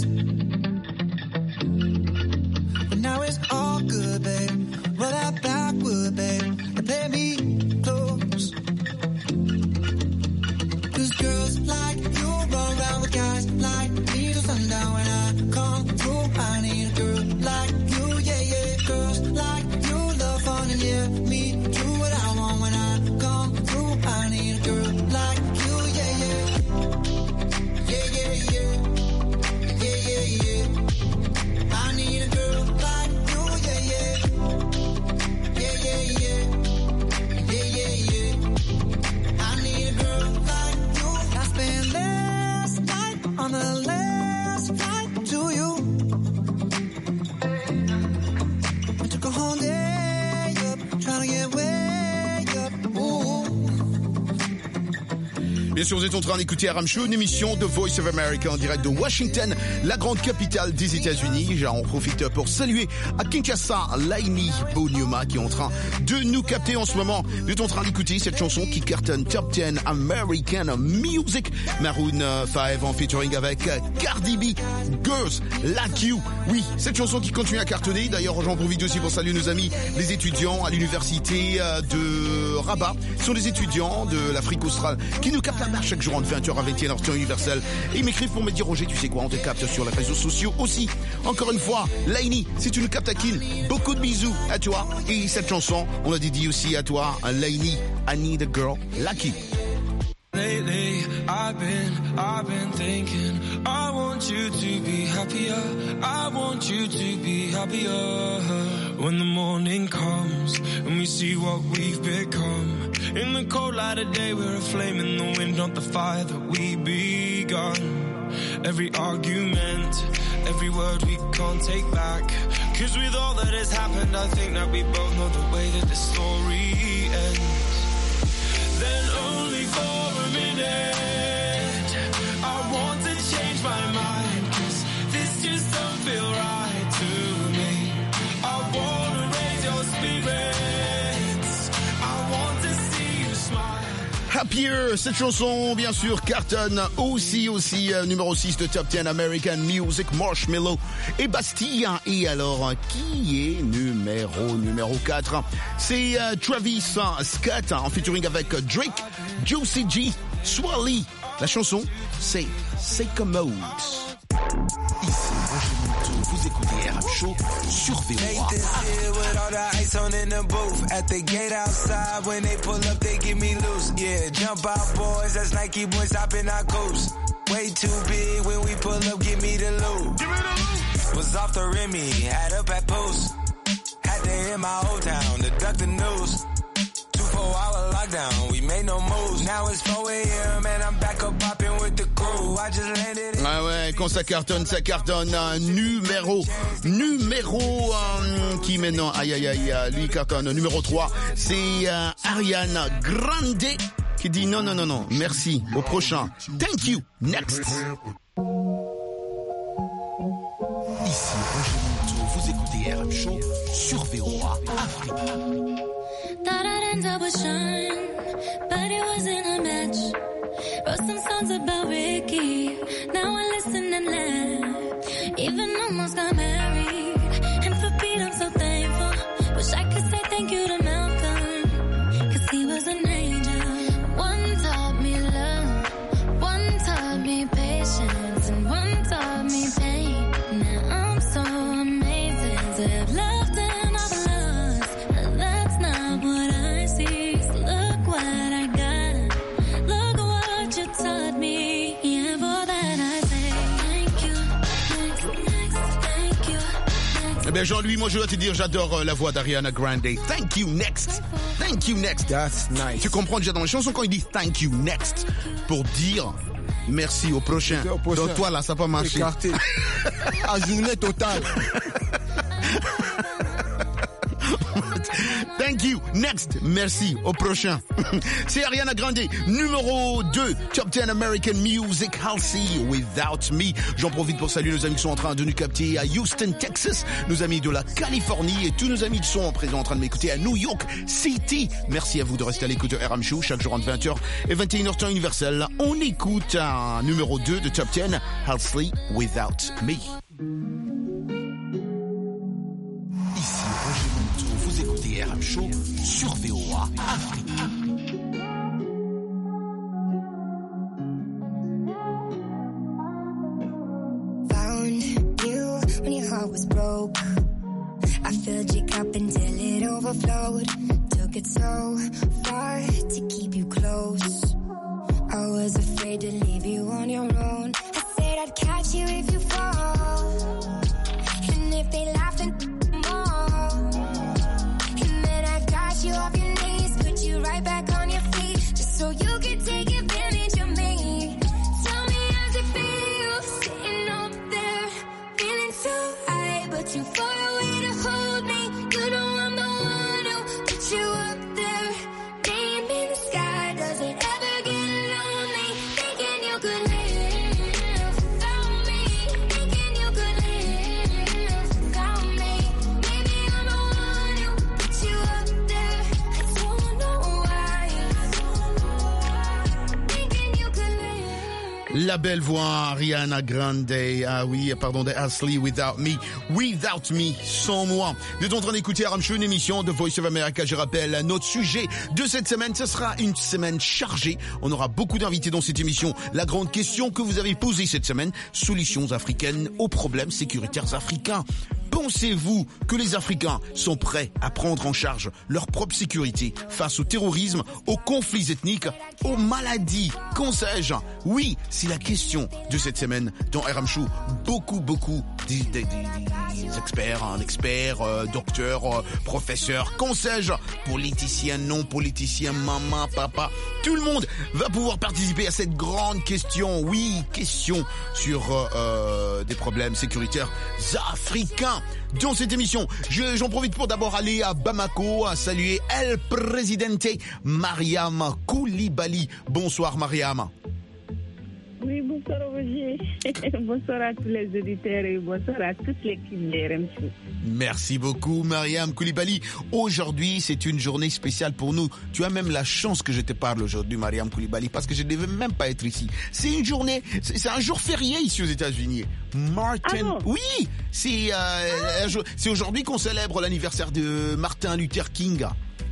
But now it's all good, babe. Roll that backward, babe, and play me close. 'Cause girls like you run around with guys like me till sundown. When I come through, I need a girl like you, yeah, yeah. Girls like you love fun and yeah, me do what I want. When I come through, I need a girl like you, yeah, yeah. Yeah, yeah, yeah. Yeah, yeah, yeah. I need a girl like you, yeah, yeah. Yeah, yeah, yeah. Yeah, yeah, yeah. I need a girl like you. I spent last night on the last flight to you. I took a whole day up, trying to get way up. Ooh.
Bien sûr, vous êtes en train d'écouter RM Show, une émission de Voice of America en direct de Washington, la grande capitale des États-Unis. J'en profite pour saluer à Kinshasa, Laini Bonioma qui est en train de nous capter en ce moment. Vous êtes en train d'écouter cette chanson qui cartonne Top 10 American Music. Maroon 5 en featuring avec Cardi B, Girls Like You. Oui, cette chanson qui continue à cartonner. D'ailleurs, j'en profite aussi pour saluer nos amis, les étudiants à l'université de Rabat. Ce sont des étudiants de l'Afrique australe qui nous captent chaque jour entre 20h à 21h temps universel. Et ils m'écrivent pour me dire Roger, tu sais quoi, on te capte sur les réseaux sociaux aussi. Encore une fois, Laini, si tu nous captes à Kin, beaucoup de bisous à toi. Et cette chanson, on l'a dédiée aussi à toi, Laini, I Need a Girl Like You.
Lately, I've been thinking, I want you to be happier. I want you to be happier. When the morning comes and we see what we've become. In the cold light of day, we're a flame in the wind, not the fire that we begun. Every argument, every word we can't take back. 'Cause with all that has happened, I think that we both know the way that the story ends. Then only for a minute, I want to change my mind, 'cause this just don't feel right to me. I wanna raise your spirits, I want to see you smile.
Happier, cette chanson bien sûr cartonne aussi numéro 6 de Top 10 American Music, Marshmello et Bastille. Et alors qui est numéro 4? C'est Travis Scott en featuring avec Drake, Juicy J, Swally. La chanson c'est Sycamore.
Ici Roger Monteau, vous écoutez RM Show sur VOA.
all the ice on in the booth. At the gate outside, when they pull up, they give me loose. Yeah, jump out, boys. That's Nike boys hopping our coast. Way too big when we pull up, give me the loot. Was off the Remy, had up at post. Had to hit my old town to duck the news. 24-hour lockdown, we made no moves. Now it's 4 a.m. and I'm back up popping with the crew. I just landed.
Ah ouais, quand ça cartonne, numéro qui maintenant, aïe, lui cartonne, numéro 3, c'est Ariana Grande qui dit non, merci, au prochain. Thank you, next.
Ici Roger Monteau, vous écoutez RM Show sur VOA Afrique.
Thought I'd end up with Sean, but it wasn't a match. Wrote some songs about Ricky, now I listen and laugh. Even almost got married, and for Pete I'm so thankful. Wish I could say thank you to Malcolm, cause he was an angel. One taught me love, one taught me patience, and one taught me pain. Now I'm so amazing to have loved and I've lost. That's not what I see. So look what I got. Look what you taught me. Yeah, for that I say thank you. Thank you.
Eh bien Jean-Louis, moi je dois te dire, j'adore la voix d'Ariana Grande. Thank you, next. Thank you, next.
That's nice.
Tu comprends déjà dans les chansons quand il dit thank you, next, pour dire merci au prochain. Donc toi là, ça n'a pas marché.
Écarté. À journée totale.
Thank you, next, merci, au prochain. C'est Ariana Grande, numéro 2, Top 10 American Music, Halsey, Without Me. J'en profite pour saluer nos amis qui sont en train de nous capter à Houston, Texas, nos amis de la Californie et tous nos amis qui sont présents en train de m'écouter à New York City. Merci à vous de rester à l'écoute de RM Show chaque jour entre 20h et 21h temps universel. On écoute un numéro 2 de Top 10, Halsey, Without Me.
Ici Roger Monteau, vous écoutez RM Show sur VOA Afrique.
Found you when your heart was broke. I filled your cup until it overflowed. Took it so far to keep you close. I was afraid to leave you on your own. I said I'd catch you if you fall. And if they laugh and you off your knees, put you right back on your feet, just so you can take advantage of me. Tell me how's it feel, sitting up there, feeling so high, but too far away to hold me. You know I'm the one who put you up there. Name in the sky, does it ever get lonely? Thinking you could live without me, thinking you could live without me. Maybe I'm the one who put you up there.
La belle voix, Ariana Grande, de Halsey, Without Me, sans moi. Vous êtes en train d'écouter RM Show, une émission de Voice of America. Je rappelle, notre sujet de cette semaine, ce sera une semaine chargée. On aura beaucoup d'invités dans cette émission. La grande question que vous avez posée cette semaine, solutions africaines aux problèmes sécuritaires africains. Pensez-vous que les Africains sont prêts à prendre en charge leur propre sécurité face au terrorisme, aux conflits ethniques, aux maladies, qu'en sais-je? Oui, c'est la question de cette semaine dans RM Show. Beaucoup des experts, docteurs, professeurs, qu'en sais-je, politiciens, non politiciens, maman, papa, tout le monde va pouvoir participer à cette grande question. Oui, question sur des problèmes sécuritaires africains. Dans cette émission, j'en profite pour d'abord aller à Bamako, à saluer El Presidente Mariam Koulibaly. Bonsoir Mariam.
Oui, bonsoir Roger. Bonsoir à tous les auditeurs et bonsoir à toute l'équipe de RMC.
Merci beaucoup Mariam Koulibaly. Aujourd'hui, c'est une journée spéciale pour nous. Tu as même la chance que je te parle aujourd'hui Mariam Koulibaly parce que je ne devais même pas être ici. C'est une journée, c'est un jour férié ici aux États-Unis. Martin, oui, c'est aujourd'hui qu'on célèbre l'anniversaire de Martin Luther King.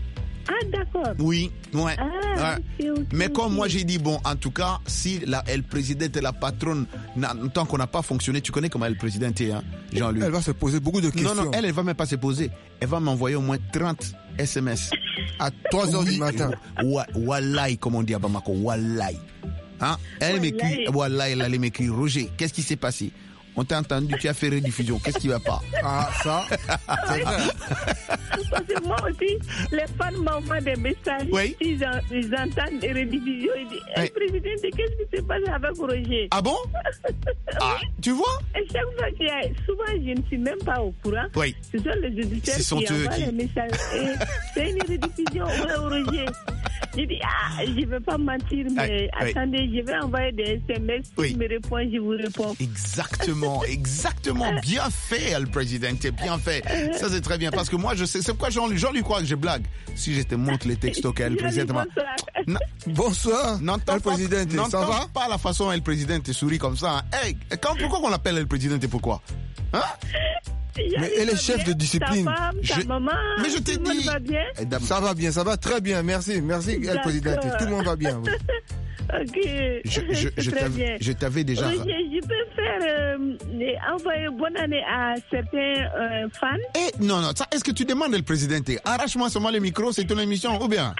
Ah, d'accord.
Oui, ouais.
Ah,
ouais. Mais comme moi j'ai dit, bon, en tout cas, si elle présidente et la patronne, tant qu'on n'a pas fonctionné, tu connais comment elle présidente, hein, Jean-Luc.
Elle va se poser beaucoup de questions.
Non, elle va même pas se poser. Elle va m'envoyer au moins 30 SMS.
À 3h du matin.
Wallahi, comme on dit à Bamako, wallahi. Hein? Elle m'écrit, wallahi, elle m'écrit, Roger, qu'est-ce qui s'est passé? On t'a entendu, tu as fait rediffusion. Qu'est-ce qui va pas?
Ah, ça, c'est vrai.
Parce que moi aussi, les fans m'envoient des messages.
Oui.
Ils entendent des rediffusions. Ils disent, hey, président, qu'est-ce qui s'est passé avec Roger?
Ah bon? Ah, tu vois?
Et chaque fois qu'il y a, souvent, je ne suis même pas au courant.
Oui.
Ce sont les auditeurs qui envoient les messages. Et c'est une rediffusion au Roger. Je dis, je ne veux pas mentir, mais attendez, je vais envoyer des SMS. Si me répond, je vous réponds.
Exactement. Bien fait, le président. Bien fait. Ça, c'est très bien. Parce que moi, je sais. C'est pourquoi Jean-Luc croit que je blague. Si je te montre les textos qu'elle président.
Bonsoir.
N'entends
le président. Ça va?
Pas la façon dont le président sourit comme ça. Hey, pourquoi on l'appelle le président et pourquoi? Hein?
Mais elle est chef de discipline.
Ta femme, ta maman,
mais je t'ai dit.
Va bien?
Ça va bien, ça va très bien. Merci, elle présidente. Tout le monde va bien. Oui.
Ok.
Je t'avais déjà.
Oui, je peux faire envoyer bonne année à certains fans.
Non, ça, est-ce que tu demandes le président? Arrache-moi seulement le micro, c'est ton émission, ou bien?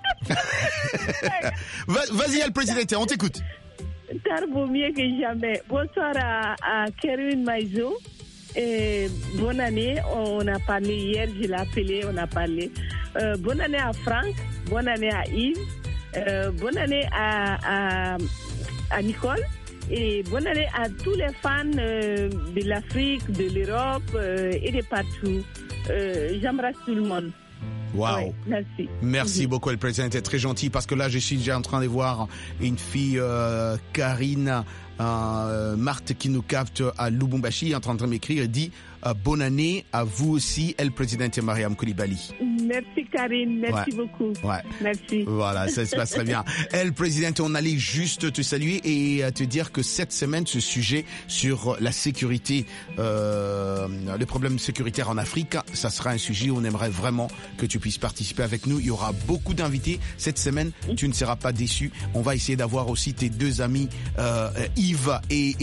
Vas-y, le président, on t'écoute.
Tard vaut mieux que jamais. Bonsoir à Kerwin Maïzo. Bonne année, on a parlé hier, je l'ai appelé, on a parlé. Bonne année à Franck, bonne année à Yves, bonne année à Nicole et bonne année à tous les fans de l'Afrique, de l'Europe et de partout. J'embrasse tout le monde.
Wow.
Oui,
merci beaucoup, le président était très gentil parce que là je suis déjà en train de voir une fille, Karine Marthe, qui nous capte à Lubumbashi, en train de m'écrire et dit bonne année à vous aussi, el présidente Mariam Koulibaly.
Merci Karine, merci beaucoup.
Ouais.
Merci.
Voilà, ça se passe très bien. El présidente, on allait juste te saluer et te dire que cette semaine, ce sujet sur la sécurité, le problème sécuritaire en Afrique, ça sera un sujet où on aimerait vraiment que tu puisses participer avec nous. Il y aura beaucoup d'invités cette semaine. Tu ne seras pas déçu. On va essayer d'avoir aussi tes deux amis Yves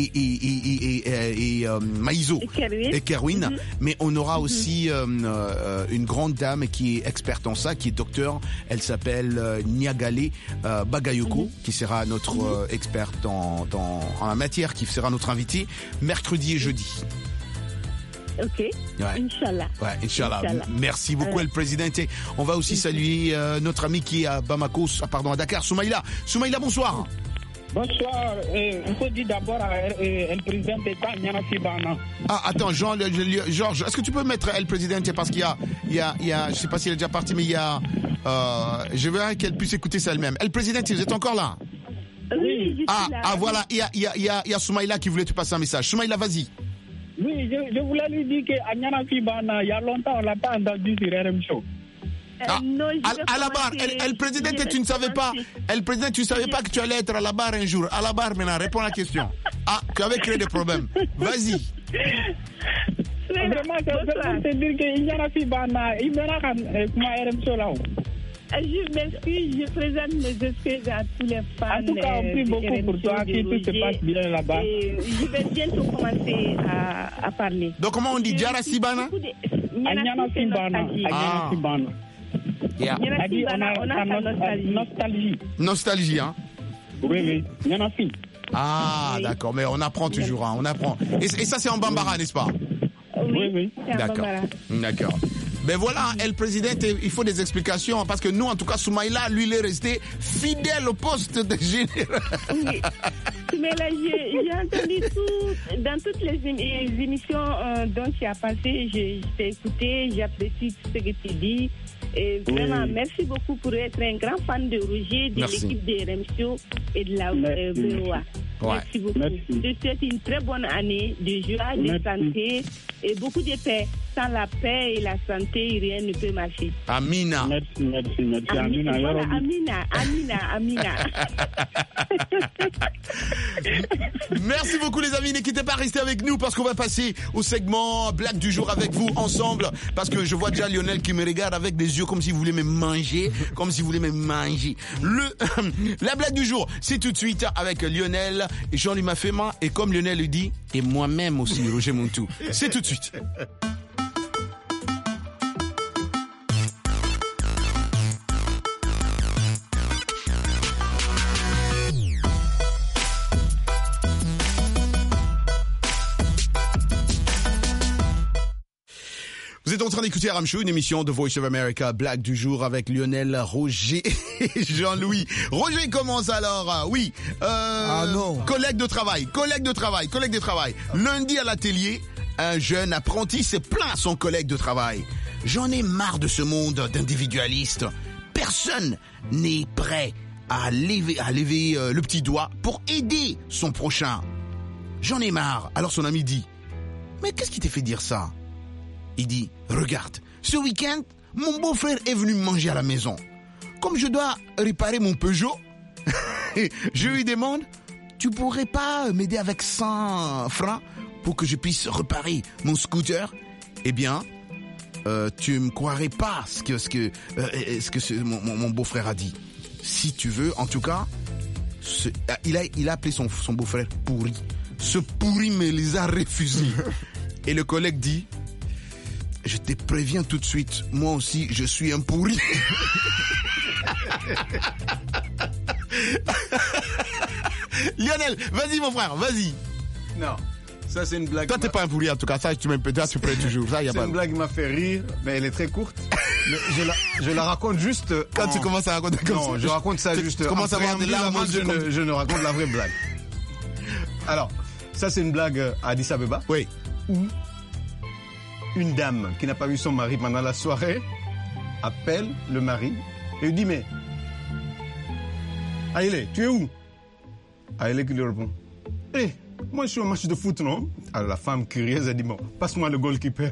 et Maïzo et Kerwin. Mais on aura aussi une grande dame qui est experte en ça, qui est docteur. Elle s'appelle Niagale Bagayoko, qui sera notre experte en la matière, qui sera notre invitée mercredi et jeudi.
Ok, ouais. Inch'Allah.
Ouais, Inch'Allah. Merci beaucoup, El Presidente. On va aussi saluer notre ami qui est à Bamako, à Dakar, Soumaïla. Soumaïla, bonsoir.
Bonsoir. On peut dire d'abord à El Presidente Nyana Fibana.
Ah, attends, Georges, est-ce que tu peux mettre El Presidente parce qu'il y a, je sais pas si elle est déjà partie, mais il y a, je veux qu'elle puisse écouter ça elle-même. El Presidente, vous êtes encore là?
Oui, je suis là.
Ah, voilà, il y a Soumaïla qui voulait te passer un message. Soumaïla, vas-y.
Oui, je voulais lui dire qu'à Nyana Fibana, il y a longtemps, on l'a pas entendu sur RM Show.
Non,
à la barre, El Presidente, tu ne savais pas. El Presidente, tu ne savais pas que tu allais être à la barre un jour. À la barre, maintenant, réponds à la question. Ah, tu avais créé des problèmes. Vas-y.
Vraiment, c'est pour te dire qu'il y a une fille, il me rend RM Show là-haut.
Je m'excuse, je présente mes excuses à tous les fans.
En tout cas, on prie beaucoup pour toi, que tout se passe bien là-bas.
Je vais bientôt commencer à parler.
Donc, comment on dit? Jara Sibana?
Anyana Sibana. Anyana Sibana.
Yeah.
On a nostalgie.
Nostalgie, hein?
Oui. Nyana Fi.
Ah, d'accord, mais on apprend toujours, hein, on apprend. Et ça, c'est en Bambara, n'est-ce pas?
Oui.
D'accord. Ben voilà, El Presidente, il faut des explications parce que nous, en tout cas, Soumaïla, lui, il est resté fidèle au poste de général.
Oui. Mais là, j'ai entendu tout, dans toutes les émissions dont tu as passé, je t'ai écouté, j'apprécie tout ce que tu dis. Et vraiment, merci beaucoup pour être un grand fan de Roger, de l'équipe de RMCO et de la VOA. Merci beaucoup. Je te souhaite une très bonne année de joie, de santé et beaucoup de paix. sans la paix et la santé, rien ne peut marcher.
Amina.
Merci.
Amina.
Merci beaucoup les amis, ne quittez pas, restez avec nous parce qu'on va passer au segment blague du jour avec vous ensemble, parce que je vois déjà Lionel qui me regarde avec des yeux comme s'il voulait me manger, La blague du jour, c'est tout de suite avec Lionel et Jean-Louis Mafema, et comme Lionel le dit, et moi-même aussi, Roger Montou. C'est tout de suite. Vous êtes en train d'écouter RM Show, une émission de Voice of America, blague du jour avec Lionel, Roger et Jean-Louis. Roger commence alors, oui.
Non.
Collègue de travail. Lundi à l'atelier, un jeune apprenti s'est plaint à son collègue de travail. J'en ai marre de ce monde d'individualistes. Personne n'est prêt à lever le petit doigt pour aider son prochain. J'en ai marre. Alors son ami dit, mais qu'est-ce qui t'a fait dire ça? Il dit, regarde, ce week-end, mon beau-frère est venu me manger à la maison. Comme je dois réparer mon Peugeot, je lui demande, tu pourrais pas m'aider avec 100 francs pour que je puisse réparer mon scooter? Eh bien, tu me croirais pas ce que mon beau-frère a dit. Si tu veux, en tout cas, il a appelé son beau-frère pourri. Ce pourri me les a refusés. Et le collègue dit, je te préviens tout de suite, moi aussi, je suis un pourri. Lionel, vas-y mon frère, vas-y.
Non, ça c'est une blague.
Toi t'es pas un pourri en tout cas, ça tu prends toujours. Ça, y a
c'est
pas...
une blague qui m'a fait rire, mais elle est très courte. Mais je la raconte juste...
Quand tu commences à raconter comme ça.
Non, je raconte ça juste...
Tu commences à avoir des larmes.
Je ne raconte la vraie blague. Alors, ça c'est une blague à Addis Abeba.
Oui.
Où une dame qui n'a pas vu son mari pendant la soirée appelle le mari et lui dit, mais Aïlé, tu es où? Aïlé qui lui répond, moi je suis au match de foot, non? Alors la femme curieuse a dit, bon, passe-moi le goalkeeper.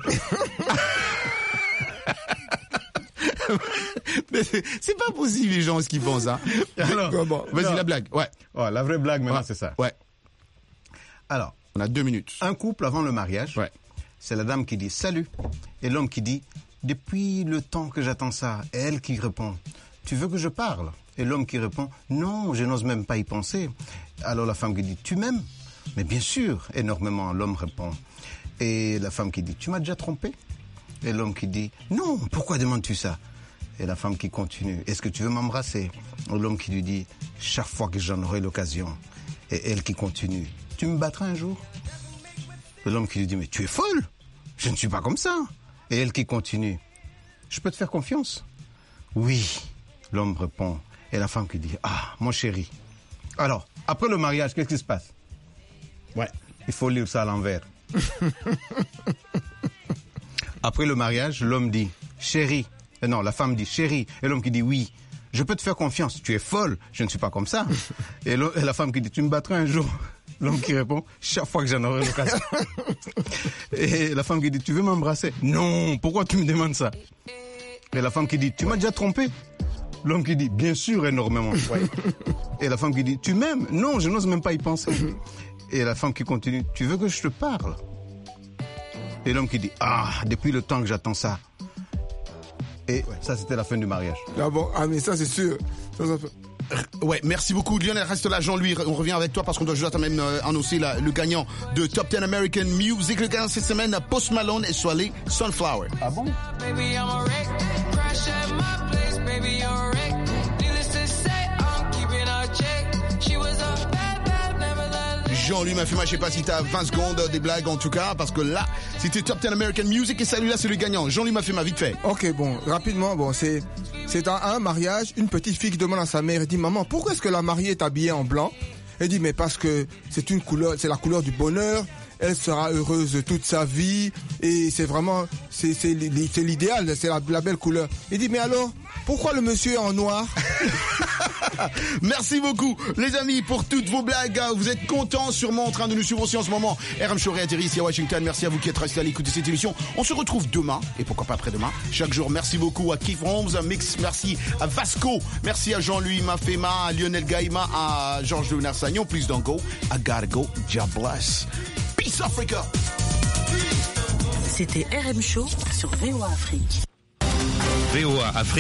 Mais c'est pas possible les gens ce qu'ils font ça.
Alors,
bon, vas-y la blague. Ouais.
Oh, la vraie blague maintenant c'est ça.
Ouais.
Alors,
on a 2 minutes.
Un couple avant le mariage.
Ouais.
C'est la dame qui dit salut et l'homme qui dit depuis le temps que j'attends ça. Et elle qui répond, tu veux que je parle? Et l'homme qui répond, non, je n'ose même pas y penser. Alors la femme qui dit, tu m'aimes? Mais bien sûr, énormément. L'homme répond. Et la femme qui dit, tu m'as déjà trompé? Et l'homme qui dit, non, pourquoi demandes-tu ça? Et la femme qui continue, est-ce que tu veux m'embrasser? Et l'homme qui lui dit, chaque fois que j'en aurai l'occasion. Et elle qui continue, tu me battras un jour? Et l'homme qui lui dit, mais tu es folle? Je ne suis pas comme ça. Et elle qui continue, je peux te faire confiance? Oui, l'homme répond. Et la femme qui dit, ah, mon chéri. Alors, après le mariage, qu'est-ce qui se passe?
Ouais.
Il faut lire ça à l'envers. Après le mariage, l'homme dit, chéri. Non, la femme dit, chéri. Et l'homme qui dit, oui, je peux te faire confiance. Tu es folle, je ne suis pas comme ça. Et la femme qui dit, tu me battras un jour? L'homme qui répond, chaque fois que j'en aurai l'occasion. Et la femme qui dit, tu veux m'embrasser? Non, pourquoi tu me demandes ça? Et la femme qui dit, tu m'as déjà trompé? L'homme qui dit, bien sûr, énormément. Ouais. Et la femme qui dit, tu m'aimes? Non, je n'ose même pas y penser. Et la femme qui continue, tu veux que je te parle? Et l'homme qui dit, ah, depuis le temps que j'attends ça. Et ça, c'était la fin du mariage.
Ah bon, mais ça, c'est sûr.
Ouais, merci beaucoup Lionel, reste là Jean-Louis, on revient avec toi parce qu'on doit juste même annoncer le gagnant de Top 10 American Music. Le gagnant cette semaine, Post Malone et Soirée Sunflower.
Ah bon?
Jean-Louis Mafema, je sais pas si t'as 20 secondes des blagues en tout cas, parce que là, c'était Top 10 American Music et celui-là c'est le gagnant. Jean-Louis Mafema, vite fait.
Ok, bon, rapidement, bon, c'est un mariage, une petite fille qui demande à sa mère, elle dit, maman, pourquoi est-ce que la mariée est habillée en blanc? Elle dit, mais parce que c'est une couleur, c'est la couleur du bonheur, elle sera heureuse toute sa vie, et c'est vraiment, c'est l'idéal, c'est la belle couleur. Il dit, mais alors, pourquoi le monsieur est en noir?
Merci beaucoup, les amis, pour toutes vos blagues. Vous êtes contents, sûrement en train de nous suivre aussi en ce moment. RM Show réatterrit ici à Washington. Merci à vous qui êtes restés à l'écoute de cette émission. On se retrouve demain, et pourquoi pas après-demain. Chaque jour, merci beaucoup à Keith Holmes, Mix, merci à Vasco, merci à Jean-Louis Mafema, à Lionel Gaïma, à Georges de Narsagnon, please don't go. I gotta go. God bless. Peace Africa.
C'était RM Show sur VOA Afrique.
VOA Afrique.